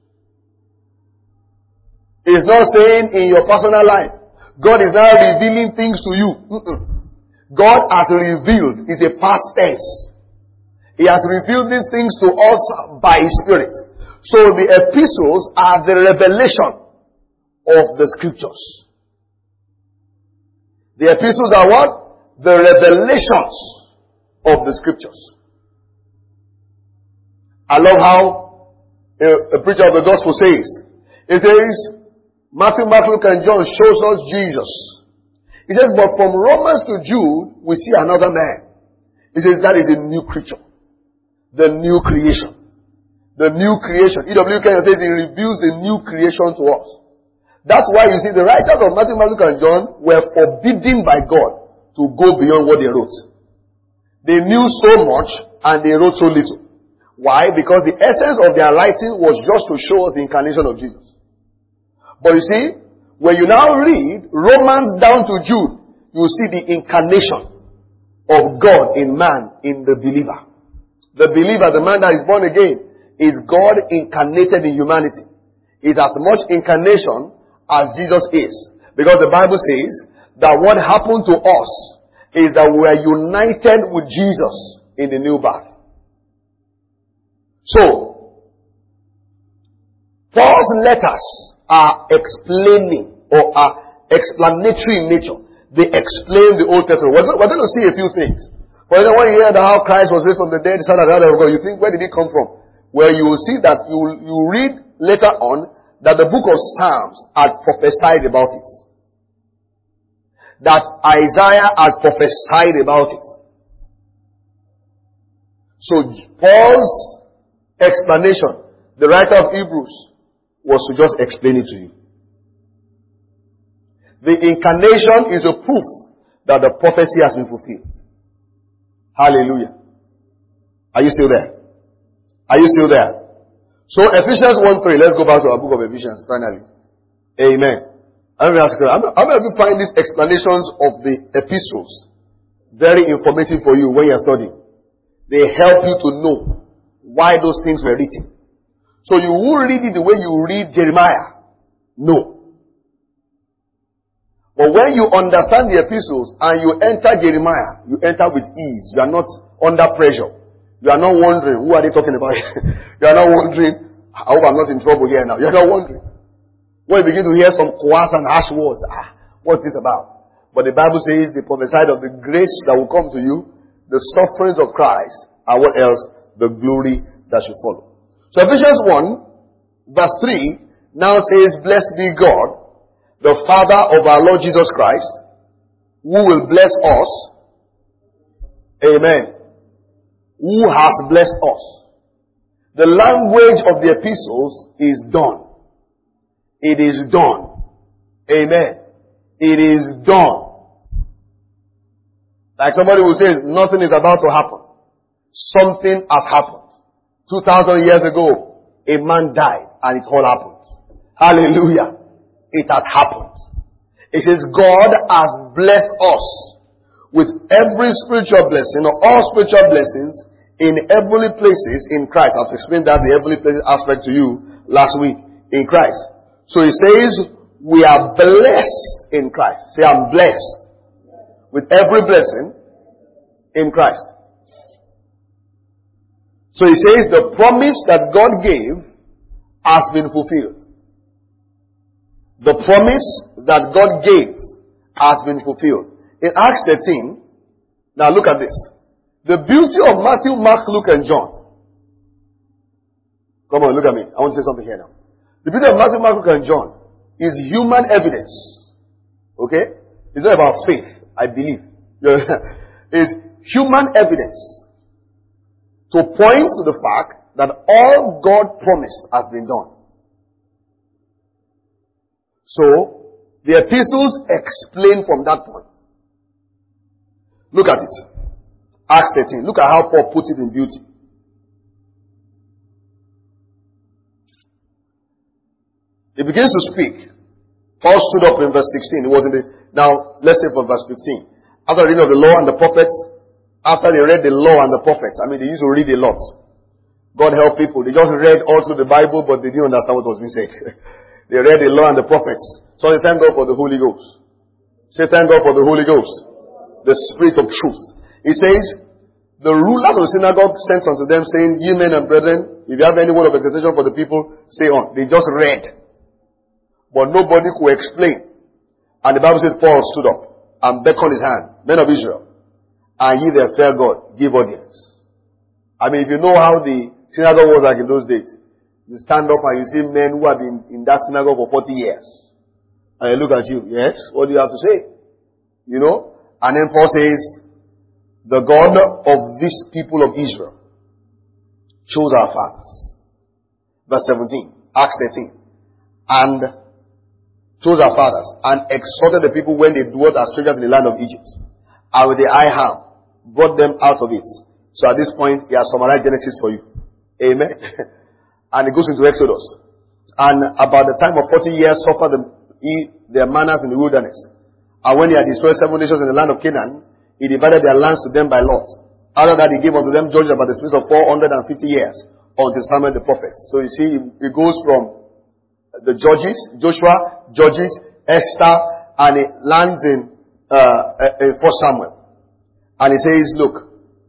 It's not saying in your personal life, God is now revealing things to you. Mm-mm. God has revealed is a past tense. He has revealed these things to us by His Spirit. So the epistles are the revelation of the scriptures. The epistles are what? The revelations of the scriptures. I love how a, a preacher of the gospel says, he says, Matthew, Mark, Luke, and John shows us Jesus. He says, but from Romans to Jude, we see another man. He says that is the new creature. The new creation. The new creation. E W Kenyon says he reveals the new creation to us. That's why you see the writers of Matthew, Mark, Luke, and John were forbidden by God to go beyond what they wrote. They knew so much and they wrote so little. Why? Because the essence of their writing was just to show us the incarnation of Jesus. But you see, when you now read Romans down to Jude, you see the incarnation of God in man, in the believer. The believer, the man that is born again, is God incarnated in humanity. Is as much incarnation as Jesus is. Because the Bible says that what happened to us is that we are united with Jesus in the new birth. So, Paul's letters are explaining or are explanatory in nature. They explain the Old Testament. We're going, we're going to see a few things. For example, when you hear how Christ was raised from the dead, the Son of God, you think, where did he come from? Well, you will see that you, you read later on that the book of Psalms had prophesied about it. That Isaiah had prophesied about it. So, Paul's explanation, the writer of Hebrews, was to just explain it to you. The incarnation is a proof that the prophecy has been fulfilled. Hallelujah. Are you still there? Are you still there? So Ephesians one three, let's go back to our book of Ephesians finally. Amen. I'm going to ask you, how many of you find these explanations of the epistles very informative for you when you're studying? They help you to know why those things were written. So you won't read it the way you read Jeremiah. No. But when you understand the epistles and you enter Jeremiah, you enter with ease. You are not under pressure. You are not wondering, who are they talking about? You are not wondering, I hope I'm not in trouble here now. You are not wondering. When you begin to hear some coarse and harsh words, ah, what's this about? But the Bible says they prophesied of the grace that will come to you, the sufferings of Christ, and what else? The glory that should follow. So Ephesians one, verse three, now says, blessed be God, the Father of our Lord Jesus Christ, who will bless us. Amen. Who has blessed us. The language of the epistles is done. It is done. Amen. It is done. Like somebody will say, nothing is about to happen. Something has happened. Two thousand years ago, a man died and it all happened. Hallelujah. It has happened. It says God has blessed us with every spiritual blessing or all spiritual blessings in heavenly places in Christ. I've explained that the heavenly places aspect to you last week in Christ. So it says we are blessed in Christ. Say, I'm blessed with every blessing in Christ. So he says the promise that God gave has been fulfilled. The promise that God gave has been fulfilled. In Acts thirteen, now look at this. The beauty of Matthew, Mark, Luke, and John. Come on, look at me. I want to say something here now. The beauty of Matthew, Mark, Luke, and John is human evidence. Okay? It's not about faith, I believe. It's human evidence to point to the fact that all God promised has been done. So, the epistles explain from that point. Look at it. Acts thirteen. Look at how Paul put it in beauty. He begins to speak. Paul stood up in verse sixteen. It was in the, now, let's say from verse fifteen. After the reading of the law and the prophets, after they read the law and the prophets, I mean, they used to read a lot. God help people. They just read all through the Bible, but they didn't understand what was being said. They read the law and the prophets. So they thank God for the Holy Ghost. Say thank God for the Holy Ghost. The Spirit of truth. He says, The rulers of the synagogue sent unto them, saying, Ye men and brethren, if you have any word of exhortation for the people, say on. They just read. But nobody could explain. And the Bible says Paul stood up and beckoned his hand. Men of Israel, and ye that fear God, give audience. I mean, if you know how the synagogue was like in those days, you stand up and you see men who have been in that synagogue for forty years. And they look at you. Yes, what do you have to say? You know? And then Paul says, the God of this people of Israel chose our fathers. Verse seventeen, Acts thirteen. And chose our fathers and exhorted the people when they dwelt as strangers in the land of Egypt. And with the eye hand brought them out of it. So at this point, he has summarized Genesis for you. Amen. And it goes into Exodus. And about the time of forty years suffered the, he, their manners in the wilderness. And when he had destroyed seven nations in the land of Canaan, he divided their lands to them by lot. After that, he gave unto them judges about the space of four hundred fifty years until Samuel the prophet. So you see, it goes from the judges, Joshua, judges, Esther, and it lands in, uh, in First Samuel. And he says, look,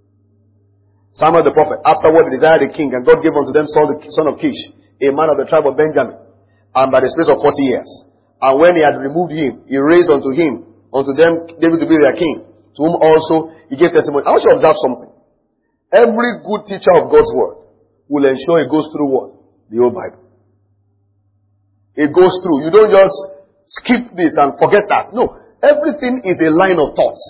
Samuel the prophet, afterward he desired a king, and God gave unto them Saul the son of Kish, a man of the tribe of Benjamin, and by the space of forty years. And when he had removed him, he raised unto him, unto them David to be their king, to whom also he gave testimony. I want you to observe something. Every good teacher of God's word will ensure it goes through what? The whole Bible. It goes through. You don't just skip this and forget that. No. Everything is a line of thought.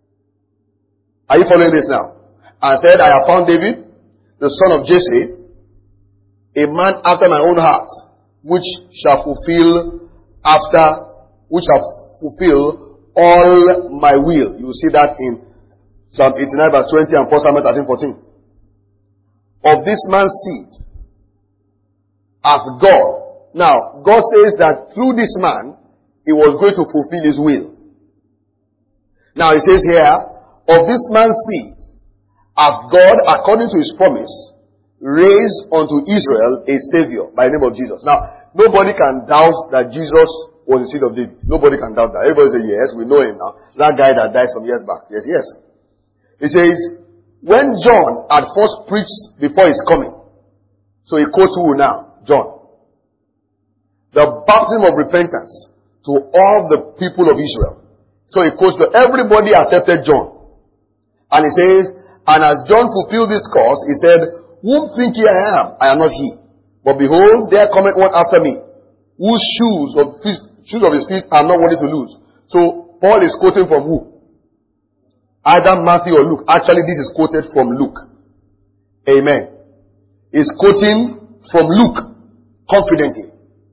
Are you following this now? And said, I have found David, the son of Jesse, a man after my own heart, which shall fulfill after, which shall fulfill all my will. You will see that in Psalm eighty-nine verse twenty and First Samuel thirteen fourteen. Of this man's seed hath God. Now, God says that through this man, he was going to fulfill his will. Now, he says here, of this man's seed hath God, according to his promise, raised unto Israel a Savior by the name of Jesus. Now, nobody can doubt that Jesus was the seed of David. Nobody can doubt that. Everybody says, yes, we know him now. That guy that died some years back. Yes, yes. He says, when John had first preached before his coming, so he quotes who now? John. The baptism of repentance to all the people of Israel. So he quotes to everybody accepted John. And he says, and as John fulfilled this course, he said, whom think ye I am? I am not he. But behold, there cometh one after me, whose shoes of, shoes of his feet are not worthy to lose. So Paul is quoting from who? Either Matthew or Luke. Actually, this is quoted from Luke. Amen. He's quoting from Luke confidently.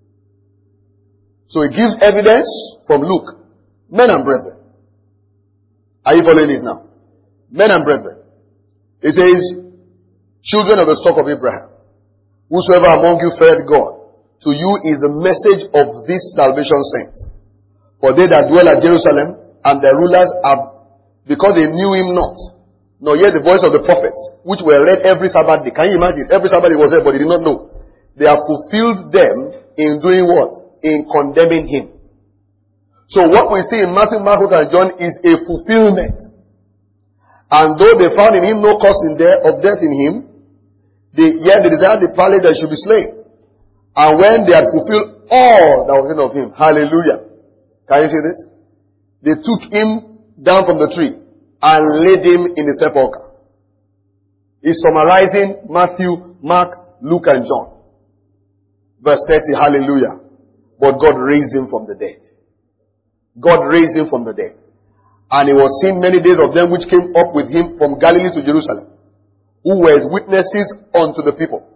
So he gives evidence from Luke. Men and brethren. Are you following this now? Men and brethren. He says, children of the stock of Abraham, whosoever among you feared God, to you is the message of this salvation sent. For they that dwell at Jerusalem and their rulers are, because they knew him not, nor yet the voice of the prophets, which were read every Sabbath day. Can you imagine? Every Sabbath it was read, but they did not know. They have fulfilled them in doing what? In condemning him. So what we see in Matthew, Mark, and John is a fulfillment. And though they found in him no cause in death, of death in him, they, yet they desired the palate that he should be slain. And when they had fulfilled all that was written of him, hallelujah. Can you see this? They took him down from the tree and laid him in the sepulchre. He's summarizing Matthew, Mark, Luke, and John. Verse thirty, hallelujah. But God raised him from the dead. God raised him from the dead. And he was seen many days of them which came up with him from Galilee to Jerusalem, who were witnesses unto the people.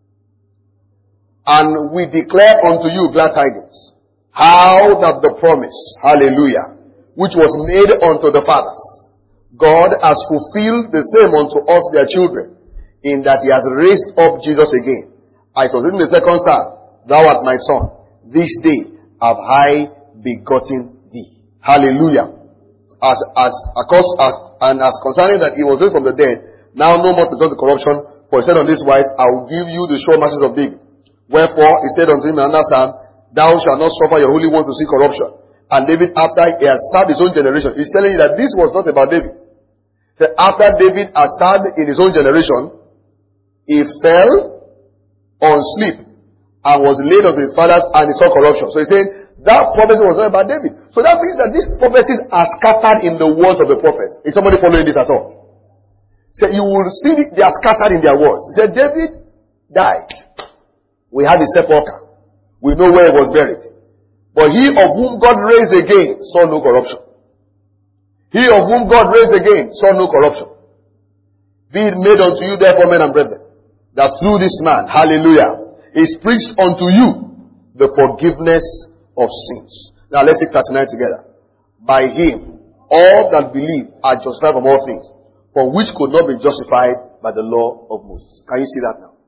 And we declare unto you glad tidings, how that the promise, hallelujah, which was made unto the fathers, God has fulfilled the same unto us their children, in that he has raised up Jesus again. As it was written in the second psalm, thou art my son, this day have I begotten thee. Hallelujah. As, as, of course, as, and as concerning that he was raised from the dead, now no more to turn to corruption, for he said on this wise, I will give you the sure mercies of David. Wherefore, he said unto him in another psalm, thou shalt not suffer your Holy One to see corruption. And David, after he has served his own generation, he's telling you that this was not about David. So after David had served in his own generation, he fell on sleep and was laid of his fathers and he saw corruption. So he's saying that prophecy was not about David. So that means that these prophecies are scattered in the words of the prophets. Is somebody following this at all? So you will see they are scattered in their words. He said David died. We have his sepulchre. We know where he was buried. But he of whom God raised again saw no corruption. He of whom God raised again saw no corruption. Be it made unto you therefore, men and brethren, that through this man, hallelujah, is preached unto you the forgiveness of sins. Now let's take thirty-nine together. By him, all that believe are justified from all things, for which could not be justified by the law of Moses. Can you see that now?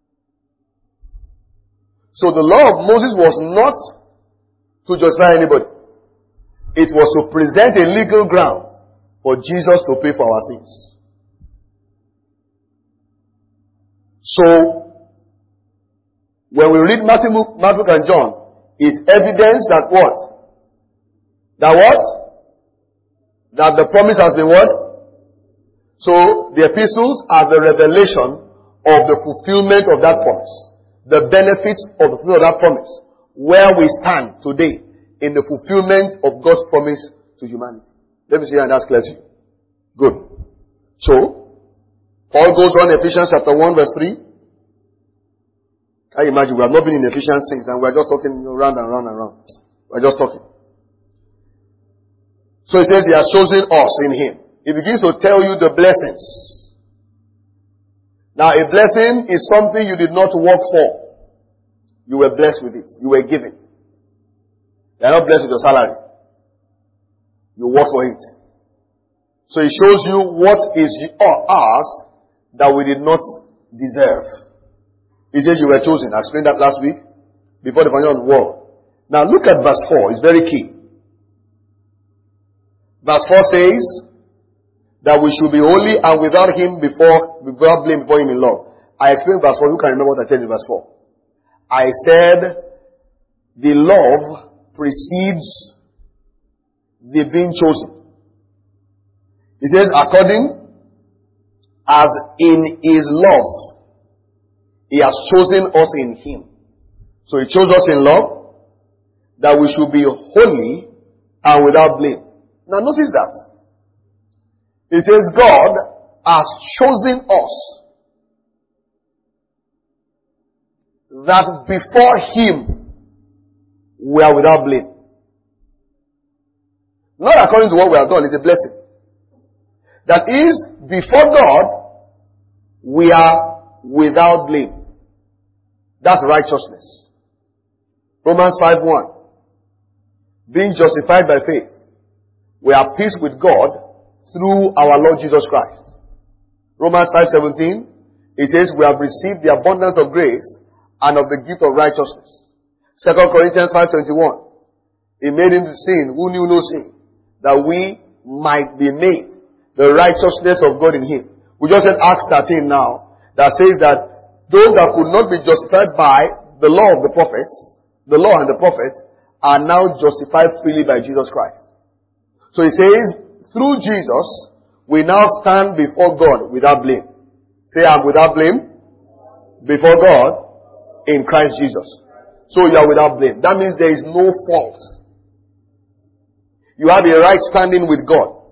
So the law of Moses was not to justify anybody. It was to present a legal ground for Jesus to pay for our sins. So, when we read Matthew, Mark, and John, is evidence that what? That what? That the promise has been what? So, the epistles are the revelation of the fulfillment of that promise. The benefits of the fulfillment of that promise. Where we stand today in the fulfillment of God's promise to humanity. Let me see and that's clear to you. Good. So, Paul goes on Ephesians chapter one verse three. Can you imagine? We have not been in Ephesians since and we are just talking round and round and round. We are just talking. So he says he has chosen us in him. He begins to tell you the blessings. Now a blessing is something you did not work for. You were blessed with it. You were given. You are not blessed with your salary. You work for it. So he shows you what is ours that we did not deserve. He says you were chosen. I explained that last week before the foundation of the world. Now look at verse four. It's very key. Verse four says that we should be holy and without him before, without blame before him in love. I explained verse four. Who can remember what I said in verse four? I said the love precedes the being chosen. He says according as in his love he has chosen us in him. So he chose us in love that we should be holy and without blame. Now notice that. He says God has chosen us that before him we are without blame. Not according to what we have done, it's a blessing. That is, before God we are without blame. That's righteousness. Romans five one. Being justified by faith, we have peace with God through our Lord Jesus Christ. Romans five seventeen. It says we have received the abundance of grace and of the gift of righteousness. Second Corinthians five twenty-one. He made him to sin who knew no sin, that we might be made the righteousness of God in him. We just read Acts thirteen now, that says that those that could not be justified by the law of the prophets, the law and the prophets, are now justified freely by Jesus Christ. So he says, through Jesus, we now stand before God without blame. Say, I'm without blame before God in Christ Jesus. So you are without blame. That means there is no fault. You have a right standing with God.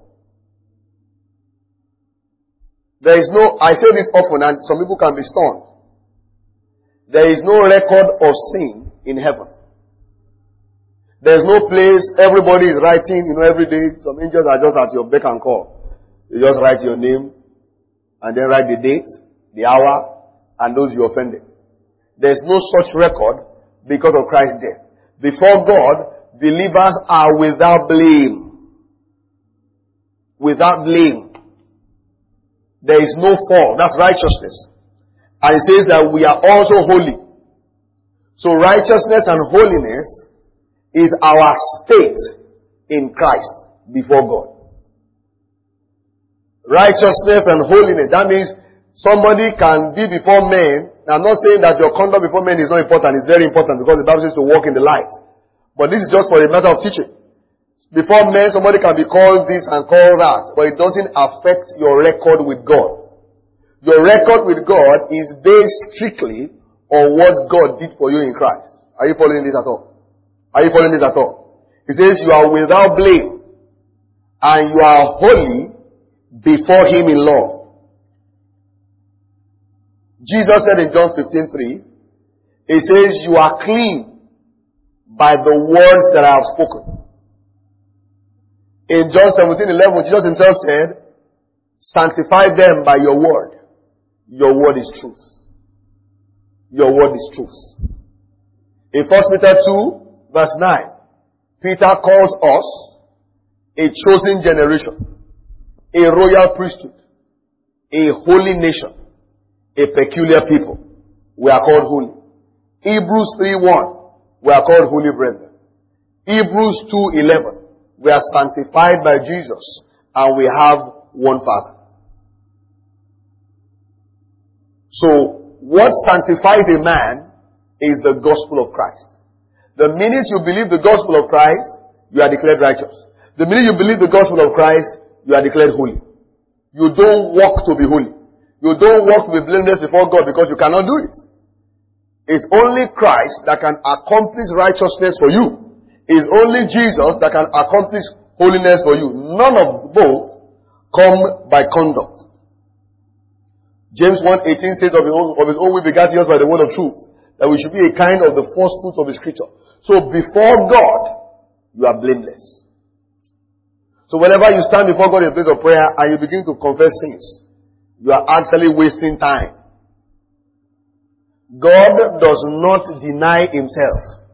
There is no, I say this often and some people can be stunned. There is no record of sin in heaven. There is no place, everybody is writing, you know, every day. Some angels are just at your beck and call. You just write your name and then write the date, the hour, and those you offended. There is no such record because of Christ's death. Before God, believers are without blame. Without blame. There is no fault. That's righteousness. And it says that we are also holy. So righteousness and holiness is our state in Christ before God. Righteousness and holiness. That means somebody can be before men. Now, I'm not saying that your conduct before men is not important. It's very important because the Bible says to walk in the light. But this is just for a matter of teaching. Before men, somebody can be called this and called that, but it doesn't affect your record with God. Your record with God is based strictly on what God did for you in Christ. Are you following this at all? Are you following this at all? He says you are without blame and you are holy before Him in love. Jesus said in John fifteen three, it says you are clean by the words that I have spoken. In John seventeen eleven, Jesus himself said, sanctify them by your word. Your word is truth. Your word is truth. In First Peter two, verse nine, Peter calls us a chosen generation, a royal priesthood, a holy nation, a peculiar people. We are called holy. Hebrews three one, we are called holy brethren. Hebrews two eleven, we are sanctified by Jesus and we have one Father. So, what sanctifies a man is the gospel of Christ. The minute you believe the gospel of Christ, you are declared righteous. The minute you believe the gospel of Christ, you are declared holy. You don't walk to be holy. You don't walk to be blameless before God because you cannot do it. It's only Christ that can accomplish righteousness for you. It's only Jesus that can accomplish holiness for you. None of both come by conduct. James one eighteen says of his own, of his own we begat us by the word of truth, that we should be a kind of the first fruits of his creature. So before God, you are blameless. So whenever you stand before God in a place of prayer and you begin to confess sins, you are actually wasting time. God does not deny himself.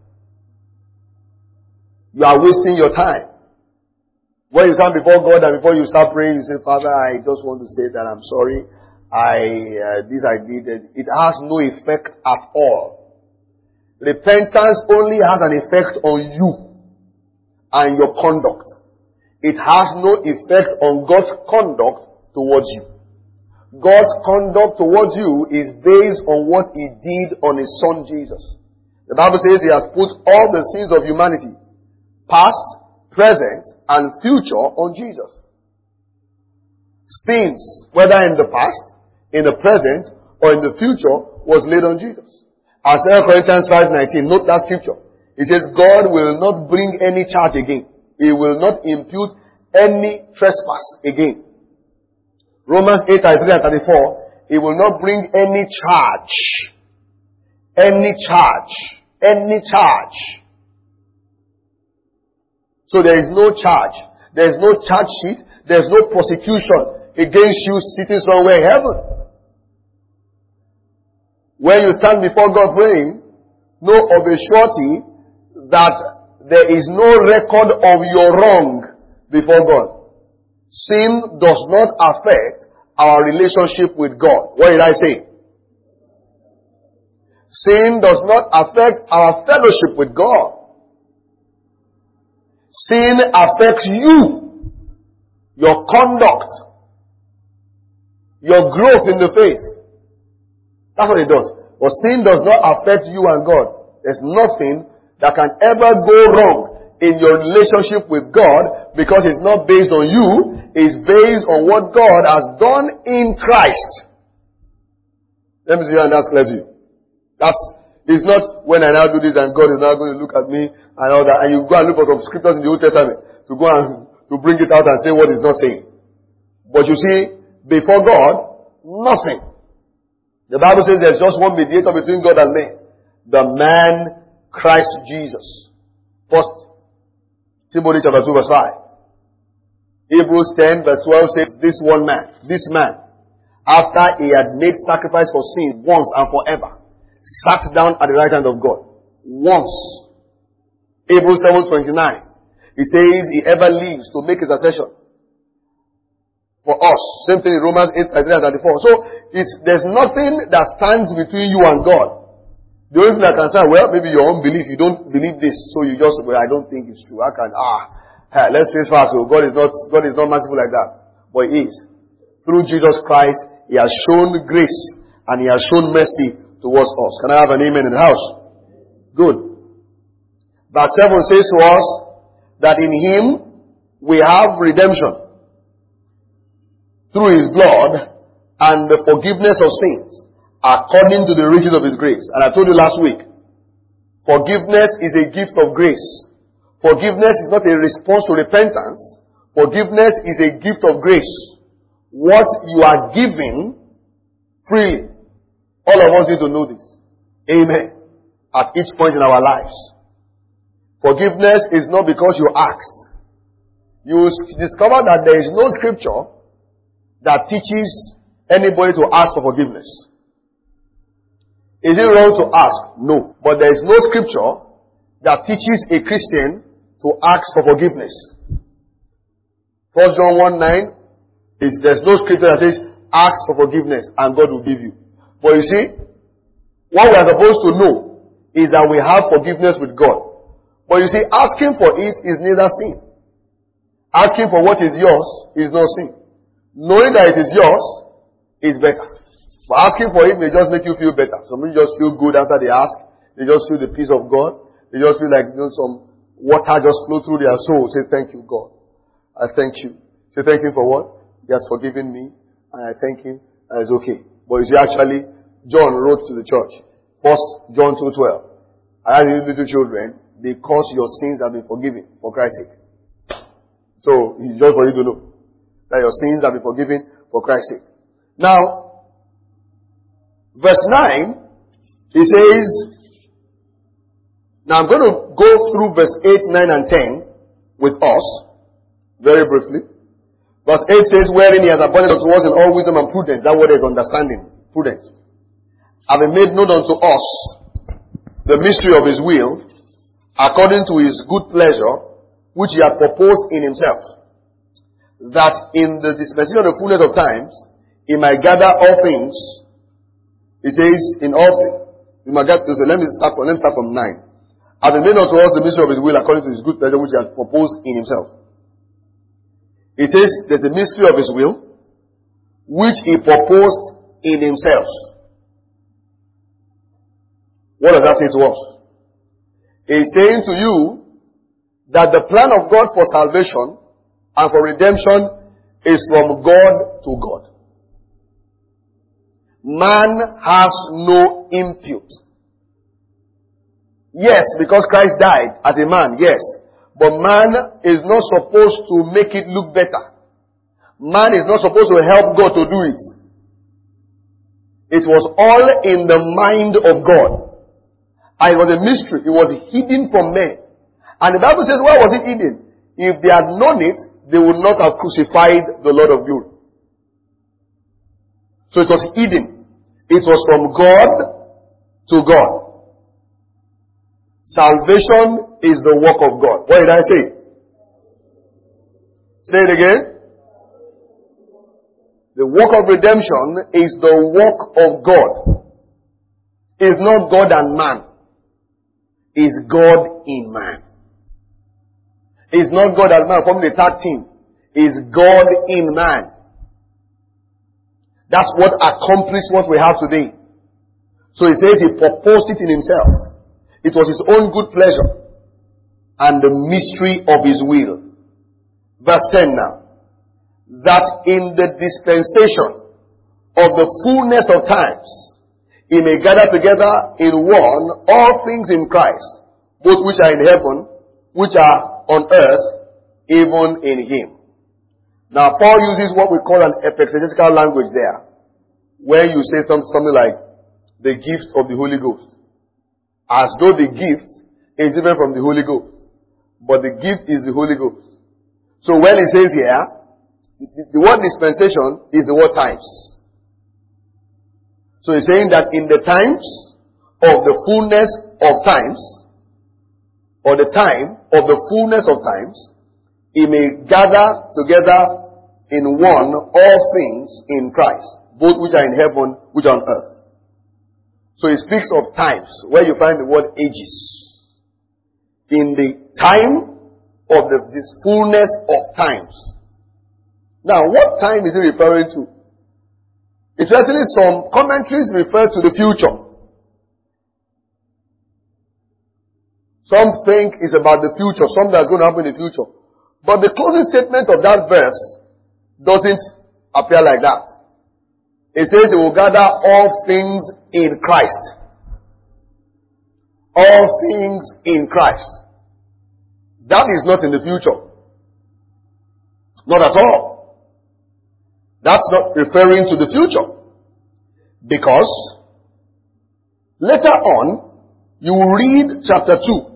You are wasting your time. When you stand before God and before you start praying, you say, Father, I just want to say that I'm sorry. I, uh, this I did. It has no effect at all. Repentance only has an effect on you and your conduct. It has no effect on God's conduct towards you. God's conduct towards you is based on what He did on His Son Jesus. The Bible says He has put all the sins of humanity, past, present, and future, on Jesus. Sins, whether in the past, in the present, or in the future, was laid on Jesus. As Second Corinthians five nineteen, note that scripture. It says, God will not bring any charge again. He will not impute any trespass again. Romans eight thirty-three and thirty-four, He will not bring any charge. Any charge. Any charge. So there is no charge. There is no charge sheet. There is no prosecution against you sitting somewhere in heaven. When you stand before God praying, know of a surety that there is no record of your wrong before God. Sin does not affect our relationship with God. What did I say? Sin does not affect our fellowship with God. Sin affects you, your conduct, your growth in the faith. That's what it does. But sin does not affect you and God. There's nothing that can ever go wrong in your relationship with God because it's not based on you. It's based on what God has done in Christ. Let me see how that's clear to you. That's, it's not when I now do this and God is now going to look at me and all that, and you go and look for some scriptures in the Old Testament to go and to bring it out and say what it's not saying. But you see, before God, nothing. The Bible says there's just one mediator between God and man. The man, Christ Jesus. First Timothy chapter two verse five. Hebrews ten verse twelve says, this one man, this man, after he had made sacrifice for sin once and forever, sat down at the right hand of God. Once. Hebrews seven twenty-nine. He says he ever lives to make his accession for us. Same thing in Romans eight thirty-three and thirty-four. So, it's, there's nothing that stands between you and God. The only thing that can stand, well, maybe your own belief. You don't believe this, so you just, well, I don't think it's true. I can, ah, hey, let's face facts. So God is not, God is not merciful like that. But He is. Through Jesus Christ, He has shown grace and He has shown mercy towards us. Can I have an amen in the house? Good. Verse seven says to us that in Him we have redemption through his blood and the forgiveness of sins according to the riches of his grace. And I told you last week, forgiveness is a gift of grace. Forgiveness is not a response to repentance. Forgiveness is a gift of grace. What you are giving freely. All of us need to know this. Amen. At each point in our lives. Forgiveness is not because you asked. You discover that there is no scripture that teaches anybody to ask for forgiveness. Is it wrong to ask? No. But there is no scripture that teaches a Christian to ask for forgiveness. First John one nine is there's no scripture that says ask for forgiveness and God will give you. But you see, what we are supposed to know is that we have forgiveness with God. But you see, asking for it is neither sin. Asking for what is yours is no sin. Knowing that it is yours is better. But asking for it may just make you feel better. Some people just feel good after they ask. They just feel the peace of God. They just feel like, you know, some water just flow through their soul. Say, thank you, God. I thank you. Say, thank him for what? He has forgiven me. And I thank him. And it's okay. But you see, actually, John wrote to the church. First John two twelve. I have little children, because your sins have been forgiven for Christ's sake. So, it's just for you to know that your sins have been forgiven for Christ's sake. Now, verse nine, he says, now I'm going to go through verse eight, nine, and ten with us, very briefly. Verse eight says, wherein he has abundant unto us in all wisdom and prudence. That word is understanding, prudence. Having made known unto us the mystery of his will, according to his good pleasure, which he hath proposed in himself, that in the dispensation of the fullness of times, he might gather all things. He says, in all things. He might gather, so let me start from, let me start from nine. Having made unto us the mystery of his will, according to his good pleasure, which he hath proposed in himself. He says, there's a mystery of his will, which he proposed in himself. What does that say to us? He's saying to you that the plan of God for salvation and for redemption is from God to God. Man has no input. Yes, because Christ died as a man, yes. But man is not supposed to make it look better. Man is not supposed to help God to do it. It was all in the mind of God. And it was a mystery. It was hidden from men. And the Bible says, why was it hidden? If they had known it, they would not have crucified the Lord of glory. So it was hidden. It was from God to God. Salvation is the work of God. What did I say? Say it again. The work of redemption is the work of God. It's not God and man. It's God in man. It's not God and man forming a tag team. It's God in man. That's what accomplished what we have today. So he says he proposed it in himself. It was his own good pleasure and the mystery of his will. Verse ten now. That in the dispensation of the fullness of times, he may gather together in one all things in Christ, both which are in heaven, which are on earth, even in him. Now Paul uses what we call an exegetical language there, where you say something like the gift of the Holy Ghost. As though the gift is different from the Holy Ghost. But the gift is the Holy Ghost. So when he says here, the word dispensation is the word times. So he's saying that in the times of the fullness of times, or the time of the fullness of times, he may gather together in one all things in Christ, both which are in heaven, which are on earth. So he speaks of times, where you find the word ages. In the time of the, this fullness of times. Now, what time is he referring to? Interestingly, some commentaries refer to the future. Some think it's about the future, something that's going to happen in the future. But the closing statement of that verse doesn't appear like that. It says he will gather all things in Christ. All things in Christ. That is not in the future. Not at all. That's not referring to the future. Because later on, you will read chapter two,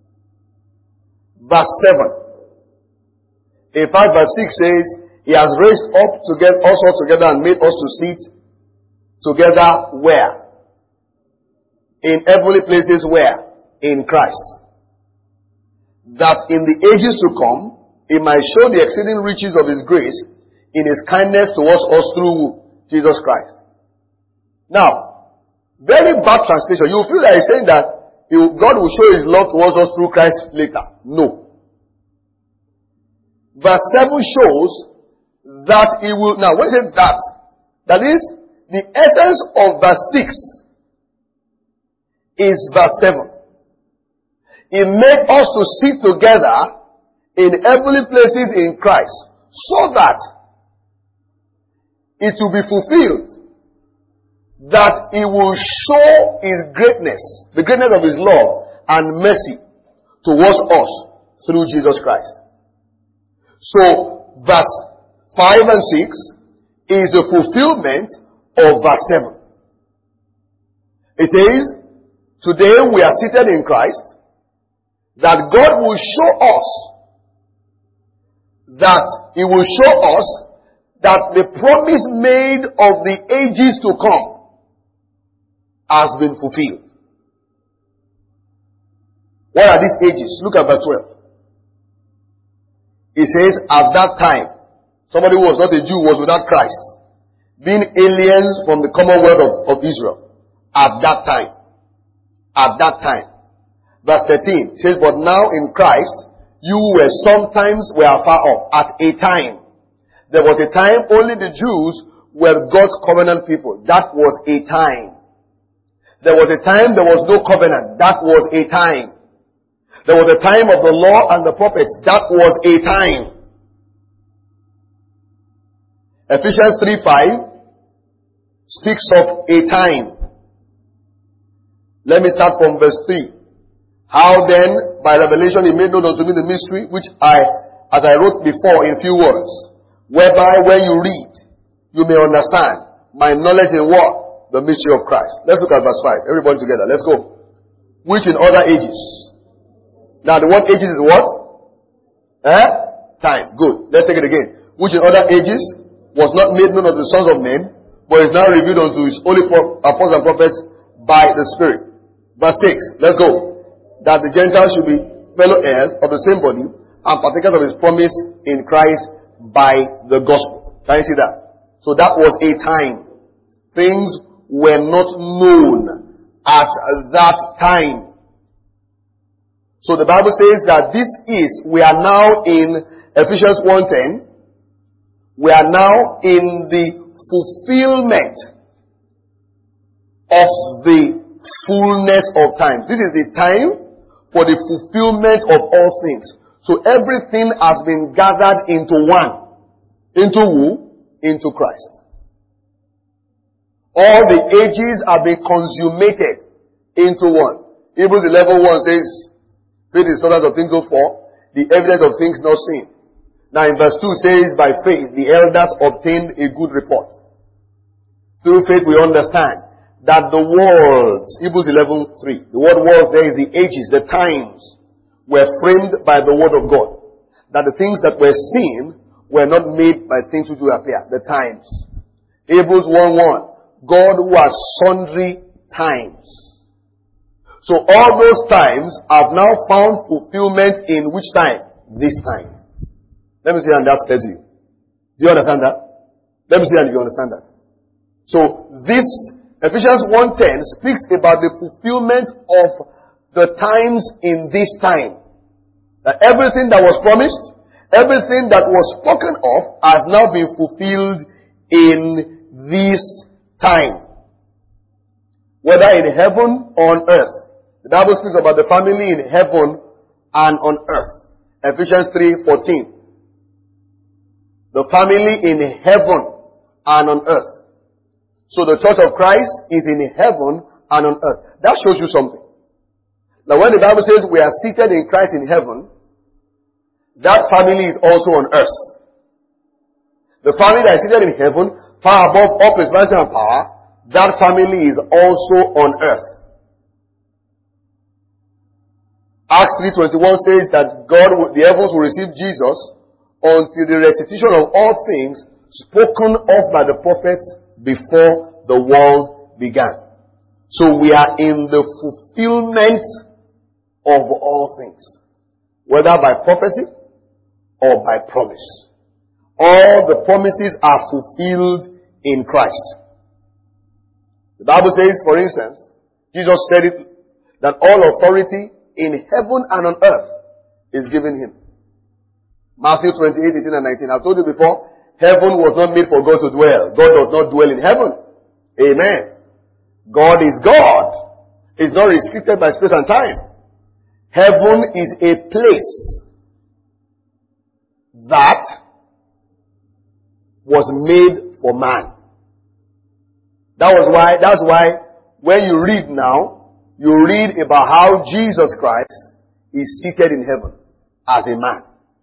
verse seven. In fact, verse six says, he has raised up together, us all together and made us to sit together where? In heavenly places where? In Christ. That in the ages to come, he might show the exceeding riches of his grace in his kindness towards us through Jesus Christ. Now, very bad translation. You feel like he's saying that God will show his love towards us through Christ later. No. Verse seven shows that he will, now what is it that? That is, the essence of verse six is verse seven. He made us to sit together in heavenly places in Christ, so that it will be fulfilled that he will show his greatness, the greatness of his love and mercy towards us through Jesus Christ. So, verse five and six is the fulfillment of verse seven. It says, today we are seated in Christ, that God will show us, that he will show us that the promise made of the ages to come has been fulfilled. What are these ages? Look at verse twelve. It says, at that time, somebody who was not a Jew was without Christ, being aliens from the commonwealth of, of Israel. At that time. At that time. Verse thirteen says, but now in Christ, you were sometimes were far off. At a time. There was a time only the Jews were God's covenant people. That was a time. There was a time there was no covenant. That was a time. There was a time of the law and the prophets. That was a time. Ephesians three five speaks of a time. Let me start from verse three. How then, by revelation, he made known unto me the mystery, which I, as I wrote before in few words, whereby when you read, you may understand my knowledge in what? The mystery of Christ. Let's look at verse five. Everybody together. Let's go. Which in other ages. Now the word ages is what? Eh? Time. Good. Let's take it again. Which in other ages was not made known unto the sons of men, but is now revealed unto his holy apostles and prophets by the Spirit. Verse six. Let's go. That the Gentiles should be fellow heirs of the same body and partakers of his promise in Christ by the gospel. Can you see that? So that was a time. Things were not known at that time. So the Bible says that this is, we are now in Ephesians one ten. We are now in the fulfillment of the fullness of time. This is the time for the fulfillment of all things. So everything has been gathered into one. Into who? Into Christ. All the ages are being consummated into one. Hebrews eleven one says, faith is substance of things hoped for, the evidence of things not seen. Now in verse two says, by faith the elders obtained a good report. Through faith we understand that the worlds, Hebrews eleven three, the word world there is the ages, the times, were framed by the word of God. That the things that were seen were not made by things which will appear, the times. Hebrews one one, God who has sundry times. So all those times have now found fulfillment in which time? This time. Let me see and that's clear to you. Do you understand that? Let me see and you understand that. So this Ephesians one ten speaks about the fulfillment of the times in this time. That everything that was promised, everything that was spoken of has now been fulfilled in this time. Whether in heaven or on earth. The Bible speaks about the family in heaven and on earth. Ephesians three fourteen. The family in heaven and on earth. So the church of Christ is in heaven and on earth. That shows you something. Now when the Bible says we are seated in Christ in heaven, that family is also on earth. The family that is seated in heaven, far above all principality and power, that family is also on earth. Acts three twenty-one says that God, the heavens will receive Jesus until the restitution of all things spoken of by the prophets before the world began. So we are in the fulfillment of all things, whether by prophecy or by promise. All the promises are fulfilled in Christ. The Bible says, for instance, Jesus said it, that all authority in heaven and on earth is given him. Matthew twenty-eight, eighteen and nineteen. I've told you before, heaven was not made for God to dwell. God does not dwell in heaven. Amen. God is God. He's not restricted by space and time. Heaven is a place that was made for man. That was why, that's why when you read now, you read about how Jesus Christ is seated in heaven as a man.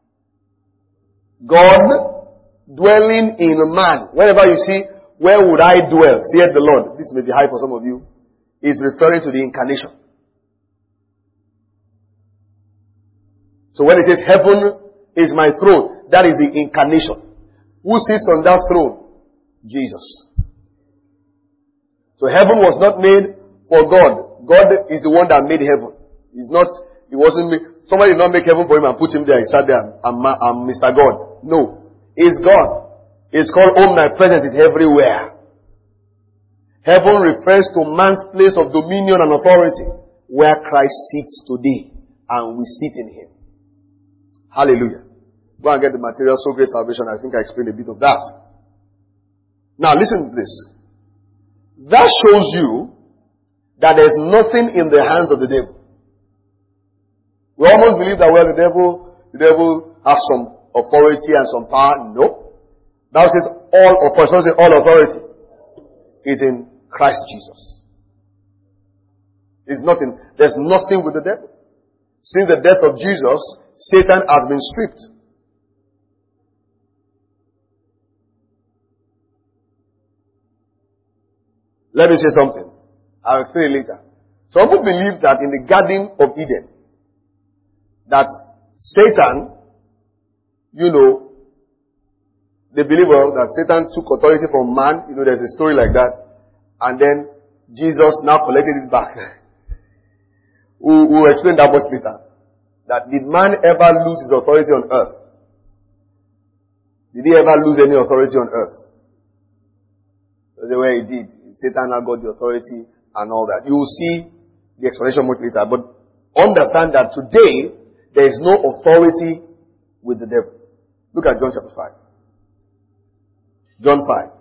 God dwelling in a man. Whenever you see, where would I dwell? Saith the Lord. This may be high for some of you. Is referring to the incarnation. So when it says heaven is my throne, that is the incarnation. Who sits on that throne? Jesus. So heaven was not made for God. God is the one that made heaven. He's not, he wasn't made, somebody did not make heaven for him and put him there. He sat there and I'm, I'm Mister God. No. It's God. It's called omnipresent. It's everywhere. Heaven refers to man's place of dominion and authority, where Christ sits today, and we sit in him. Hallelujah. Go and get the material, So Great Salvation. I think I explained a bit of that. Now listen to this. That shows you that there's nothing in the hands of the devil. We almost believe that, well, the devil, the devil has some authority and some power. No. That says all authority, all authority is in Christ Jesus. There's nothing, there's nothing with the devil. Since the death of Jesus, Satan has been stripped. Let me say something. I'll explain it later. Some people believe that in the Garden of Eden, that Satan, you know, they believe well, that Satan took authority from man. You know, there's a story like that. And then Jesus now collected it back. we'll, we'll explain that much later. That did man ever lose his authority on earth? Did he ever lose any authority on earth? The way he did. Satan now got the authority and all that. You will see the explanation much later. But understand that today, there is no authority with the devil. Look at John chapter five. John five.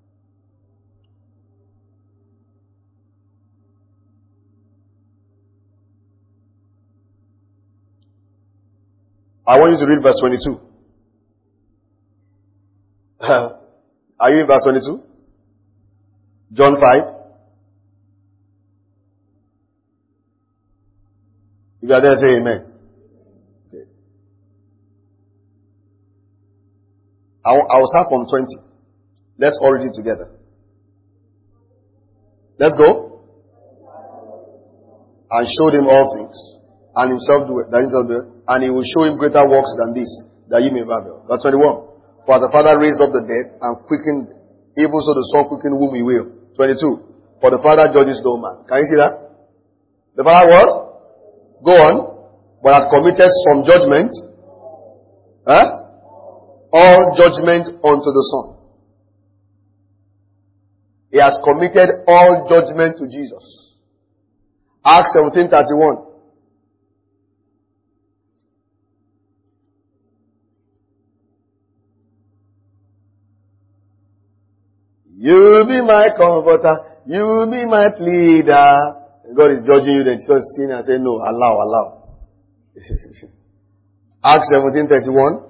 I want you to read verse twenty-two. Are you in verse twenty-two? John five. If you are there, say amen. Okay. I will, I will start from twenty. Let's all read it together. Let's go. And showed him all things, and himself do it, and he will show him greater works than this, that ye may marvel. Verse twenty-one. For the Father raised up the dead and quickened, even so the Son quickened whom he will. twenty-two. For the Father judges no man. Can you see that? The Father what? Go on. But hath committed some judgment. Huh? All judgment unto the Son. He has committed all judgment to Jesus. Acts seventeen thirty-one. You will be my comforter. You will be my pleader. God is judging you, then just sin and say, no, allow, allow. Acts seventeen thirty-one.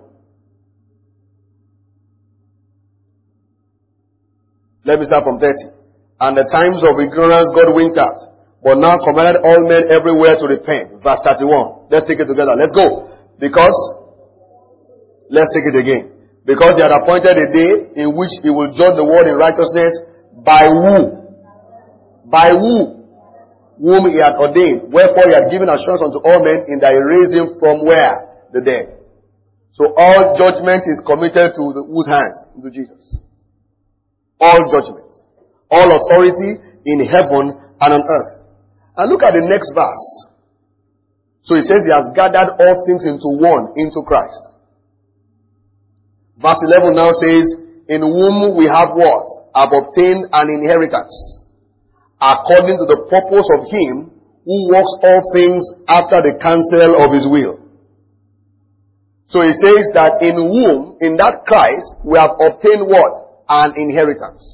Let me start from thirty. And the times of ignorance God winked at, but now commanded all men everywhere to repent. Verse thirty-one. Let's take it together. Let's go. Because, let's take it again. Because he had appointed a day in which he will judge the world in righteousness by who? By who? Whom he had ordained. Wherefore he had given assurance unto all men in that he raised him from where? The dead. So all judgment is committed to the, whose hands? To Jesus. All judgment. All authority in heaven and on earth. And look at the next verse. So he says he has gathered all things into one, into Christ. Verse eleven now says, in whom we have what? Have obtained an inheritance, according to the purpose of him who works all things after the counsel of his will. So he says that in whom, in that Christ, we have obtained what? An inheritance.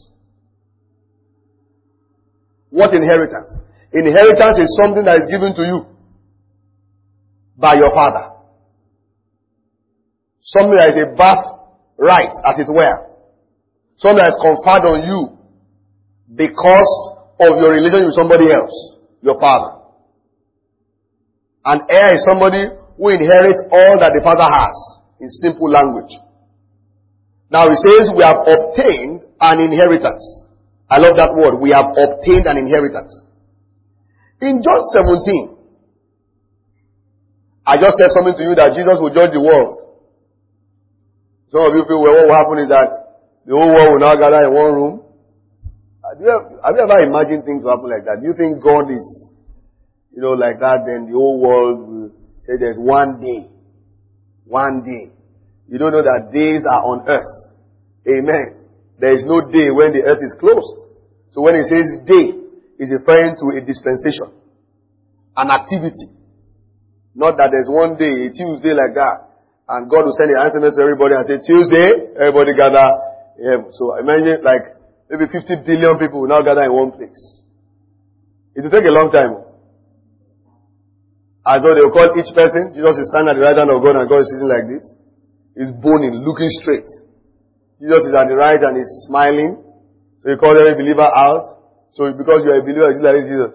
What inheritance? Inheritance is something that is given to you by your father. Something that is a birthright, as it were. Something that is conferred on you because of your relation with somebody else, your father. An heir is somebody who inherits all that the father has, in simple language. Now he says we have obtained an inheritance. I love that word. We have obtained an inheritance. In John seventeen, I just said something to you that Jesus will judge the world. Some of you feel, well, what will happen is that the whole world will now gather in one room. Have you, ever, have you ever imagined things will happen like that? Do you think God is, you know, like that? Then the whole world will say there's one day. One day. You don't know that days are on earth. Amen. There is no day when the earth is closed. So when it says day, it's referring to a dispensation. An activity. Not that there's one day, a Tuesday like that. And God will send an answer to everybody and say, Tuesday, everybody gather. Yeah. So imagine like maybe fifty billion people will now gather in one place. It will take a long time. As though they will call each person, Jesus is standing at the right hand of God and God is sitting like this. He's boning, looking straight. Jesus is at the right and he's smiling. So you call every believer out. So because you are a believer, you like Jesus.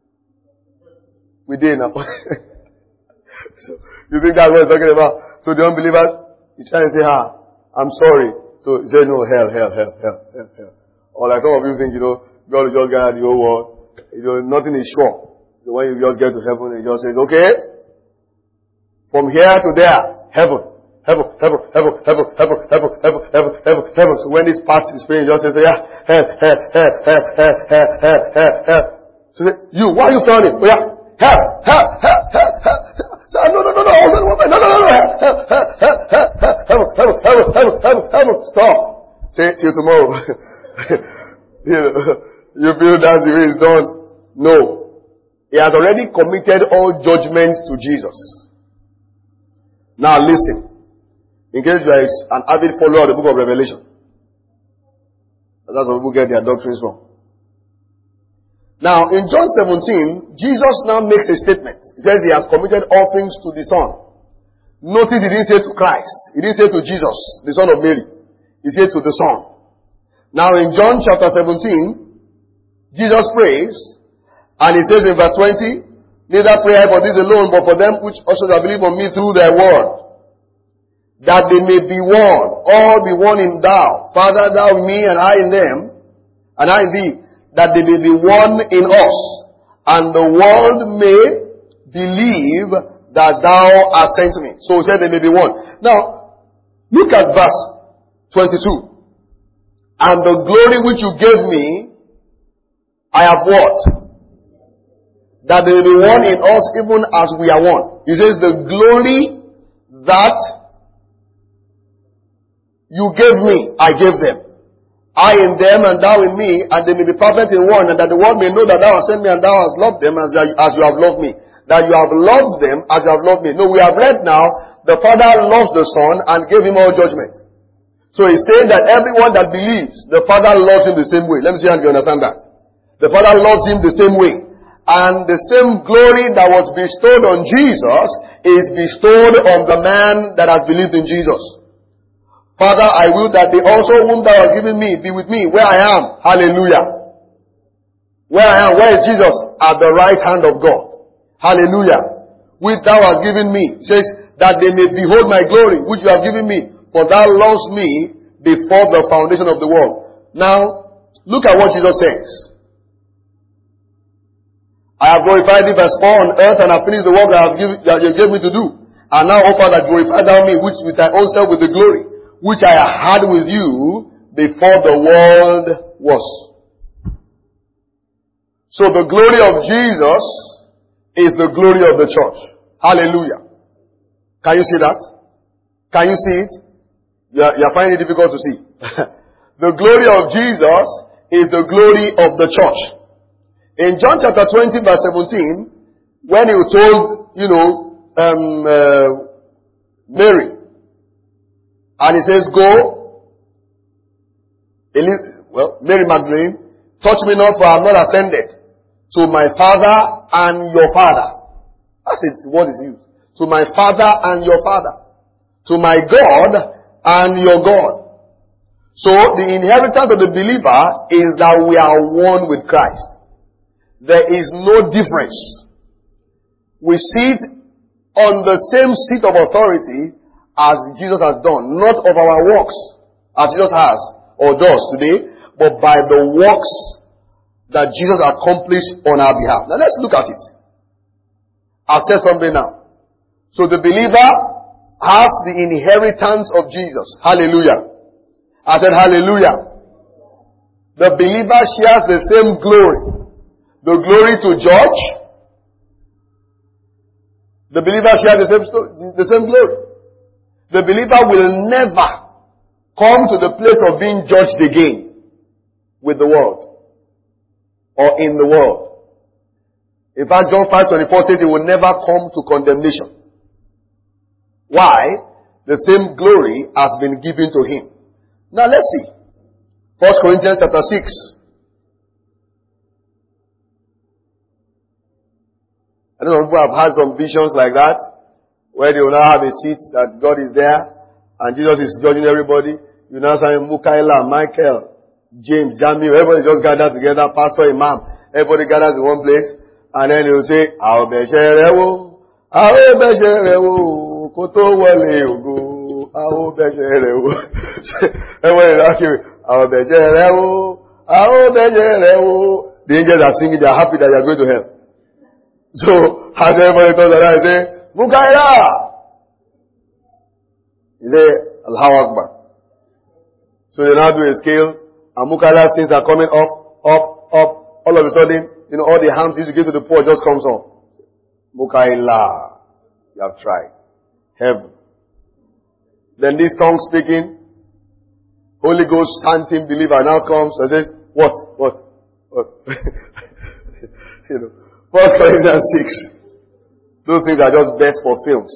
We did now. So you think that's what he's talking about? So the unbelievers, he's trying to say, ah, I'm sorry. So he said, no, hell, hell, hell, hell, hell, hell. Or like some of you think, you know, God will just gather the whole world. You know, nothing is sure. So when you just get to heaven, he just says, okay, from here to there, heaven. Heaven, heaven, heaven, heaven, heaven, heaven, heaven, heaven, heaven, heaven. So when this part is praying, just say, yeah, hell, hell, hell, hell, hell, hell, hell, hell, hell. So say, you, why are you frowning? Oh yeah, hell, hell, hell, hell, hell. So no, no, no, no, hold on, hold on, no, no, no, no, hell, hell, hell, hell, hell, heaven, heaven, heaven, heaven, heaven, heaven. Stop. Say, till tomorrow. You know, you feel that's the way it's done. No. He has already committed all judgment to Jesus. Now listen. In case you are an avid follower of the book of Revelation. That's where people get their doctrines from. Now, in John seventeen, Jesus now makes a statement. He says he has committed all things to the Son. Notice he didn't say to Christ. He didn't say to Jesus, the Son of Mary. He said to the Son. Now, in John chapter seventeen, Jesus prays, and he says in verse twenty, neither pray I for this alone, but for them which also shall believe on me through thy word, that they may be one, all be one in thou, Father, thou in me, and I in them, and I in thee, that they may be one in us, and the world may believe that thou hast sent me. So he said they may be one. Now, look at verse twenty-two. And the glory which you gave me, I have what? That they may be one in us, even as we are one. He says the glory that you gave me, I gave them. I in them and thou in me, and they may be perfect in one, and that the world may know that thou hast sent me and thou hast loved them as, as you have loved me. That you have loved them as you have loved me. No, we have read now, the Father loves the Son and gave him all judgment. So he's saying that everyone that believes, the Father loves him the same way. Let me see how you understand that. The Father loves him the same way. and the same glory that was bestowed on Jesus is bestowed on the man that has believed in Jesus. Father, I will that they also whom thou hast given me be with me where I am. Hallelujah. Where I am, where is Jesus? At the right hand of God. Hallelujah. Which thou hast given me. It says, that they may behold my glory, which you have given me. For thou lovest me before the foundation of the world. Now, look at what Jesus says. I have glorified thee, verse four, on earth, and have finished the work that, I have given, that you gave me to do. And now, O Father, glorify thou me, which with thy own self with the glory, which I had with you before the world was. So the glory of Jesus is the glory of the church. Hallelujah. Can you see that? Can you see it? You are, you are finding it difficult to see. The glory of Jesus is the glory of the church. In John chapter twenty verse seventeen, when he told, you know, um, uh, Mary, and he says, go, well, Mary Magdalene, touch me not, for I have not ascended to my Father and your Father. That's it, what is used. To my Father and your Father. To my God and your God. So the inheritance of the believer is that we are one with Christ. There is no difference. We sit on the same seat of authority as Jesus has done. Not of our works, as Jesus has or does today, but by the works that Jesus accomplished on our behalf. Now let's look at it. I'll say something now. So the believer has the inheritance of Jesus. Hallelujah. I said hallelujah. The believer shares the same glory. The glory to judge. The believer shares the same, the same glory. The believer will never come to the place of being judged again with the world or in the world. In fact, John five twenty-four says he will never come to condemnation. Why? The same glory has been given to him. Now let's see. First Corinthians chapter six. I don't know if people have had some visions like that, where they will now have a seat that God is there, and Jesus is judging everybody. You now say, Mukaila, Michael, James, Jamil, everybody just gathered together, pastor, imam, everybody gathers in one place, and then he will say, I'll be Sherewo, I'll be Sherewo, Koto Wale Ogo, I'll be Sherewo. Everybody is asking, I'll be Sherewo, I'll be Sherewo. The angels are singing, they are happy that you are going to hell. So, as everybody turns around and say, Mukaila! He say, Allahu Akbar. So they now do a scale, and Mukaila's sins are coming up, up, up. All of a sudden, you know, all the hams you used to give to the poor just comes up. Mukaila. You have tried. Heaven. Then this tongue speaking, Holy Ghost chanting believer now comes and says, what? What? What? You know. First Corinthians six. Those things are just best for films.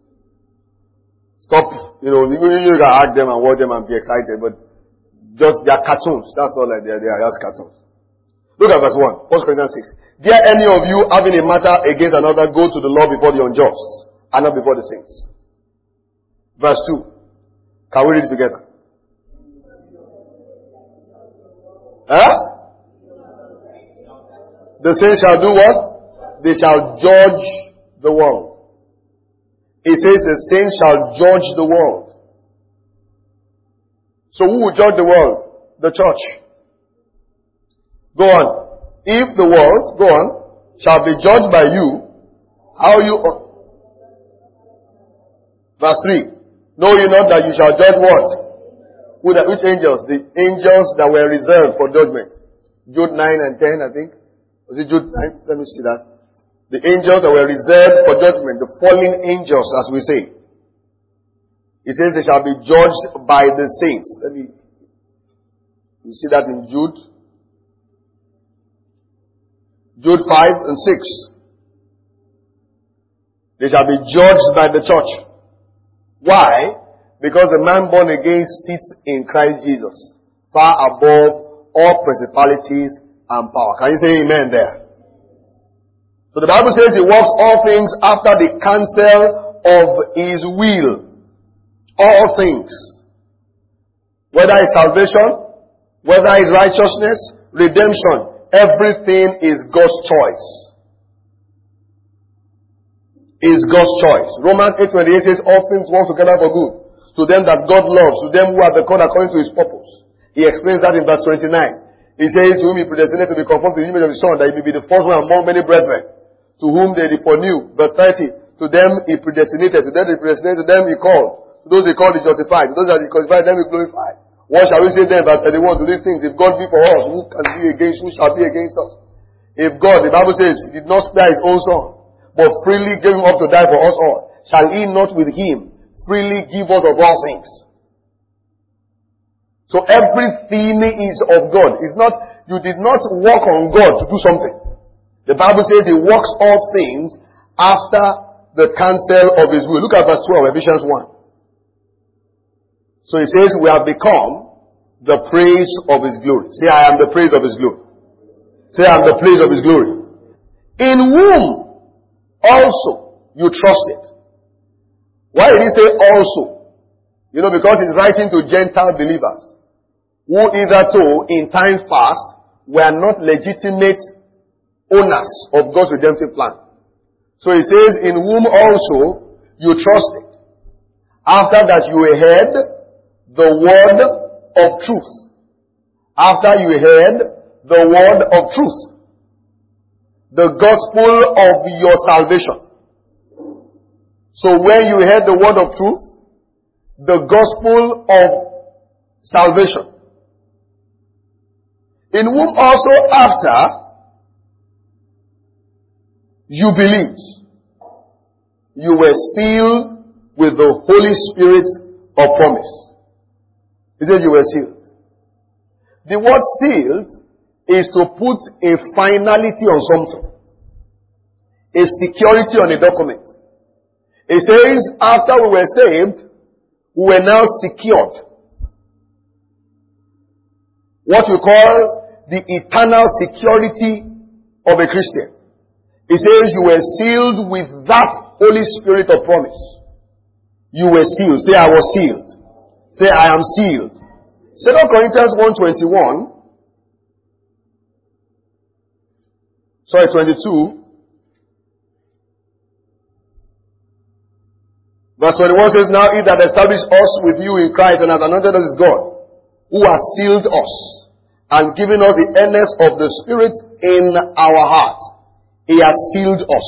Stop, you know, you, you can act them and watch them and be excited, but just, they are cartoons. That's all like they are, they are just cartoons. Look at verse one. First Corinthians six. Dare any of you having a matter against another go to the law before the unjust and not before the saints. Verse two. Can we read it together? Huh? The saints shall do what? They shall judge the world. It says the saints shall judge the world. So who will judge the world? The church. Go on. If the world, go on, shall be judged by you, how you... Verse three. Know you not that you shall judge what? Who the, which angels? The angels that were reserved for judgment. Jude nine and ten, I think. Was it Jude nine? Let me see that. The angels that were reserved for judgment, the fallen angels, as we say. It says they shall be judged by the saints. Let me, you see that in Jude. Jude five and six. They shall be judged by the church. Why? Because the man born again sits in Christ Jesus, far above all principalities and power. Can you say amen there? So the Bible says He works all things after the counsel of His will. All things. Whether it's salvation, whether it's righteousness, redemption, everything is God's choice. Is God's choice. Romans eight twenty-eight says all things work together for good. To them that God loves, to them who are the called according to His purpose. He explains that in verse twenty-nine. He says, whom He predestinated to be conformed to the image of His Son, that He may be the first one among many brethren. To whom they foreknew. Verse thirty. To them He predestinated. To them He predestinated. To them He called. To those He called He justified. To those that He justified, them He glorified. What shall we say then? Verse thirty-one. To these things, if God be for us, who can be against, who shall be against us? If God, the Bible says, He did not spare His own Son, but freely gave Him up to die for us all, shall He not with Him freely give us of all things? So everything is of God. It's not, you did not work on God to do something. The Bible says He works all things after the counsel of His will. Look at verse twelve, Ephesians one. So He says, we have become the praise of His glory. Say, I am the praise of His glory. Say, I am the praise of His glory. In whom also you trusted. Why did He say also? You know, because He's writing to Gentile believers who hitherto in times past were not legitimate owners of God's redemptive plan. So He says, in whom also you trusted, after that you heard the word of truth. After you heard the word of truth. The gospel of your salvation. So when you heard the word of truth, the gospel of salvation, in whom also after you believed, you were sealed with the Holy Spirit of promise. He said you were sealed. The word sealed is to put a finality on something. A security on a document. It says after we were saved, we were now secured. What we call the eternal security of a Christian. It says you were sealed with that Holy Spirit of promise. You were sealed. Say, I was sealed. Say, I am sealed. Second Corinthians one twenty-one. Sorry, twenty-two. Verse twenty-one says, now he that established us with you in Christ and has anointed us is God, who has sealed us and given us the earnest of the Spirit in our heart. He has sealed us.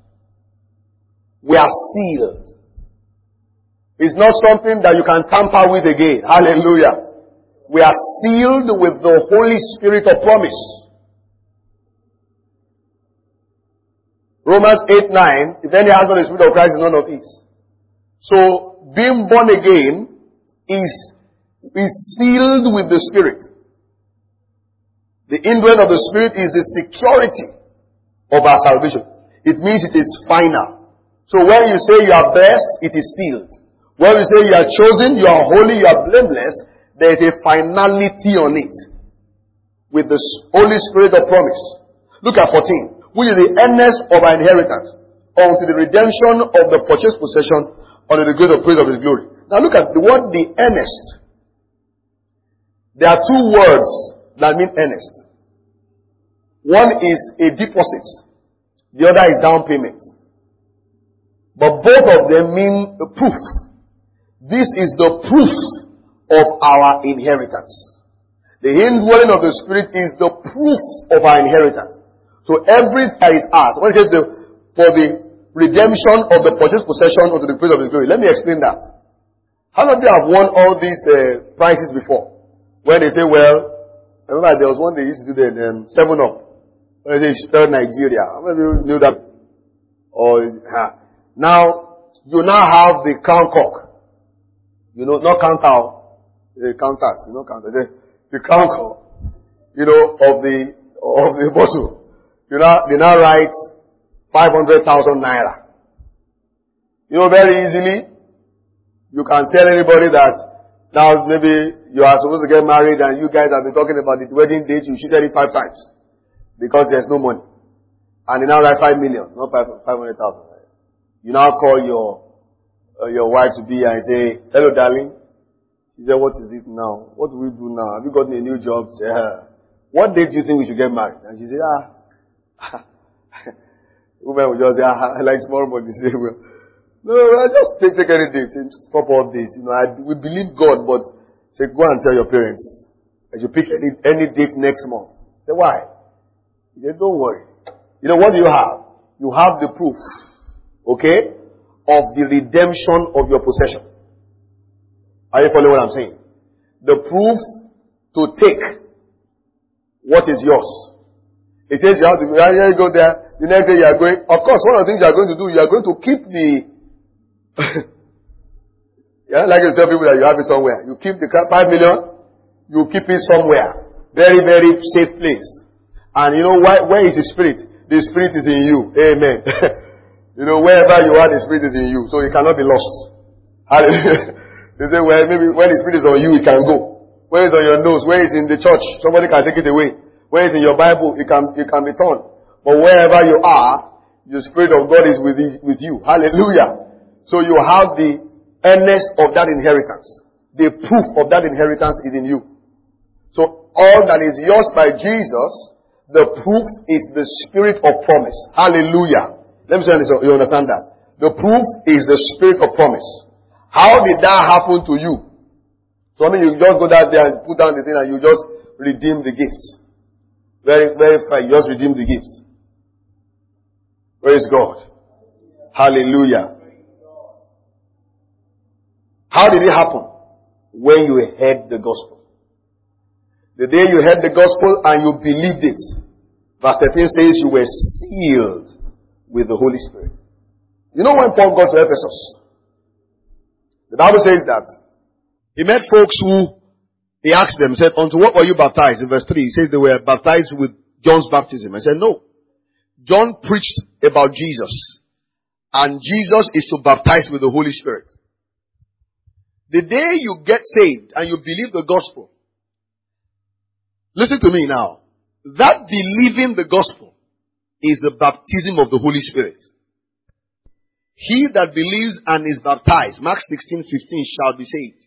We are sealed. It's not something that you can tamper with again. Hallelujah. We are sealed with the Holy Spirit of promise. Romans eight nine, if any has not the Spirit of Christ, is none of his. So, being born again is, is sealed with the Spirit. The indwelling of the Spirit is the security of our salvation. It means it is final. So when you say you are blessed, it is sealed. When you say you are chosen, you are holy, you are blameless, there is a finality on it. With the Holy Spirit of promise. Look at fourteen. Which is the earnest of our inheritance, unto the redemption of the purchased possession, unto the great praise of His glory. Now look at the word the earnest. There are two words that mean earnest. One is a deposit. The other is down payment. But both of them mean a proof. This is the proof of our inheritance. The indwelling of the Spirit is the proof of our inheritance. So everything that is ours, when it says the, for the redemption of the purchased possession unto the praise of His glory. Let me explain that. How many of you have won all these uh, prizes before? When they say, well, I remember there was one they used to do the um, seven up. When they say Spell Nigeria. How many of you knew that? Or, uh, now, you now have the crown cock. You know, not counter, the counters, you know, counter, the, the crown cock, you know, of the, of the bottle. You know, they now write five hundred thousand naira. You know, very easily, you can tell anybody that now maybe you are supposed to get married and you guys have been talking about the wedding date, you should tell it five times. Because there's no money. And you now write five million, not five hundred thousand. You now call your uh, your wife to be and say, hello darling. She said, what is this now? What do we do now? Have you gotten a new job? Say, uh, what date do you think we should get married? And she said, ah. Women will just say, ah, I like small money. Say, well, no, I just take, take any date. Stop all this. You know, I, we believe God, but say, go and tell your parents that you pick any, any date next month. Say, why? He said, don't worry. You know, what do you have? You have the proof, okay, of the redemption of your possession. Are you following what I'm saying? The proof to take what is yours. He says you have to you go there, the next day you are going, of course, one of the things you are going to do, you are going to keep the, yeah, like you tell people that you have it somewhere. You keep the five million, you keep it somewhere. Very, very safe place. And you know why, where is the spirit? The spirit is in you. Amen. You know, wherever you are, the spirit is in you. So you cannot be lost. Hallelujah. They say, well, maybe when the spirit is on you, it can go. When it's on your nose, when it's in the church, somebody can take it away. When it's in your Bible, it can, it can be torn. But wherever you are, the Spirit of God is with, the, with you. Hallelujah. So you have the earnest of that inheritance. The proof of that inheritance is in you. So all that is yours by Jesus, the proof is the Spirit of promise. Hallelujah. Let me say this so you understand that. The proof is the Spirit of promise. How did that happen to you? So I mean, you just go down there and put down the thing and you just redeem the gift. Very, very fine. You just redeem the gift. Praise God. Hallelujah. How did it happen? When you heard the gospel. The day you heard the gospel and you believed it. Verse thirteen says you were sealed with the Holy Spirit. You know when Paul got to Ephesus? The Bible says that he met folks who, he asked them, said, unto what were you baptized? In verse three, he says they were baptized with John's baptism. I said, no. John preached about Jesus. And Jesus is to baptize with the Holy Spirit. The day you get saved and you believe the gospel, listen to me now. That believing the gospel is the baptism of the Holy Spirit. He that believes and is baptized, Mark sixteen fifteen, shall be saved.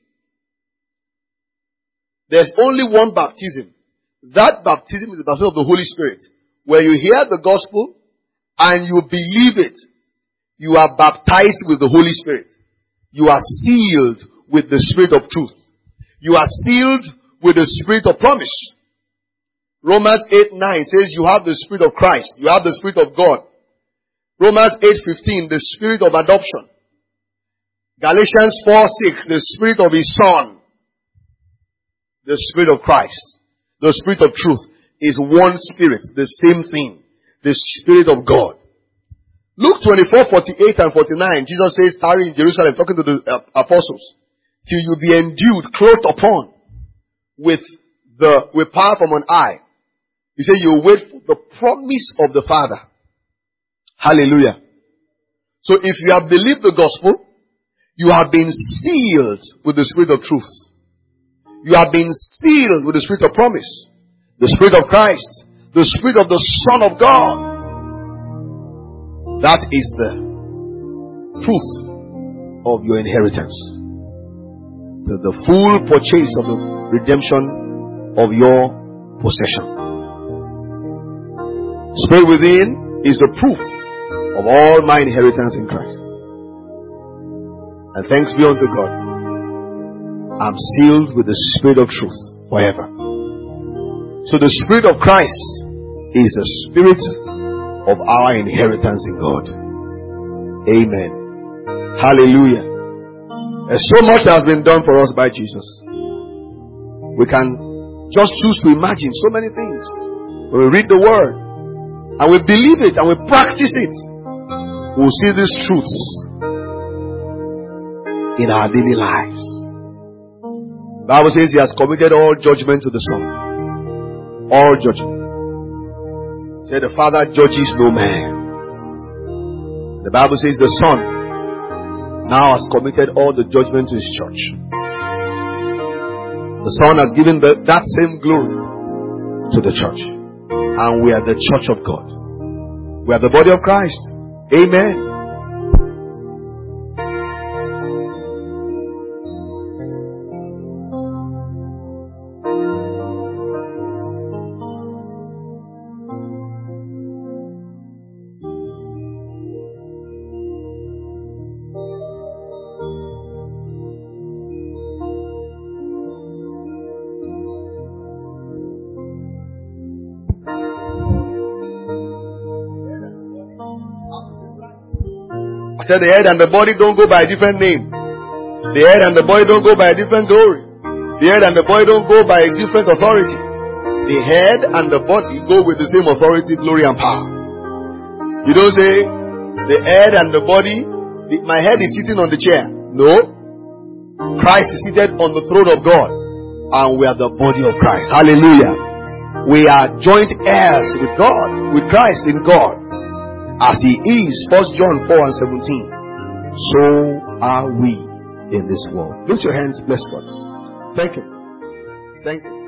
There's only one baptism. That baptism is the baptism of the Holy Spirit. Where you hear the gospel and you believe it, you are baptized with the Holy Spirit. You are sealed with the Spirit of truth. You are sealed with the Spirit of promise. Romans eight nine says you have the Spirit of Christ. You have the Spirit of God. Romans eight fifteen, the Spirit of adoption. Galatians four six, the Spirit of His Son. The Spirit of Christ. The Spirit of truth is one Spirit, the same thing. The Spirit of God. Luke twenty-four forty-eight and forty-nine, Jesus says, tarry in Jerusalem, talking to the uh, apostles, till you be endued, clothed upon with the with power from on high. He said, you wait for the promise of the Father. Hallelujah. So if you have believed the gospel, you have been sealed with the Spirit of truth. You have been sealed with the Spirit of promise. The Spirit of Christ. The Spirit of the Son of God. That is the proof of your inheritance. The, the full purchase of the redemption of your possession. Spirit within is the proof of all my inheritance in Christ. And thanks be unto God. I'm sealed with the Spirit of truth forever. So the Spirit of Christ is the Spirit of our inheritance in God. Amen. Hallelujah. There's so much that has been done for us by Jesus. We can just choose to imagine so many things. When we read the Word and we believe it and we practice it, we'll see these truths in our daily lives. The Bible says He has committed all judgment to the Son. All judgment. He said the Father judges no man. The Bible says the Son now has committed all the judgment to His church. The Son has given the, that same glory to the church. And we are the church of God. We are the body of Christ. Amen. I said the head and the body don't go by a different name. The head and the body don't go by a different glory. The head and the body don't go by a different authority. The head and the body go with the same authority, glory, and power. You don't say the head and the body, the, my head is sitting on the chair. No. Christ is seated on the throne of God, and we are the body of Christ. Hallelujah. We are joint heirs with God, with Christ in God. As He is, First John four and seventeen, so are we in this world. Lift your hands, bless God. Thank you. Thank you.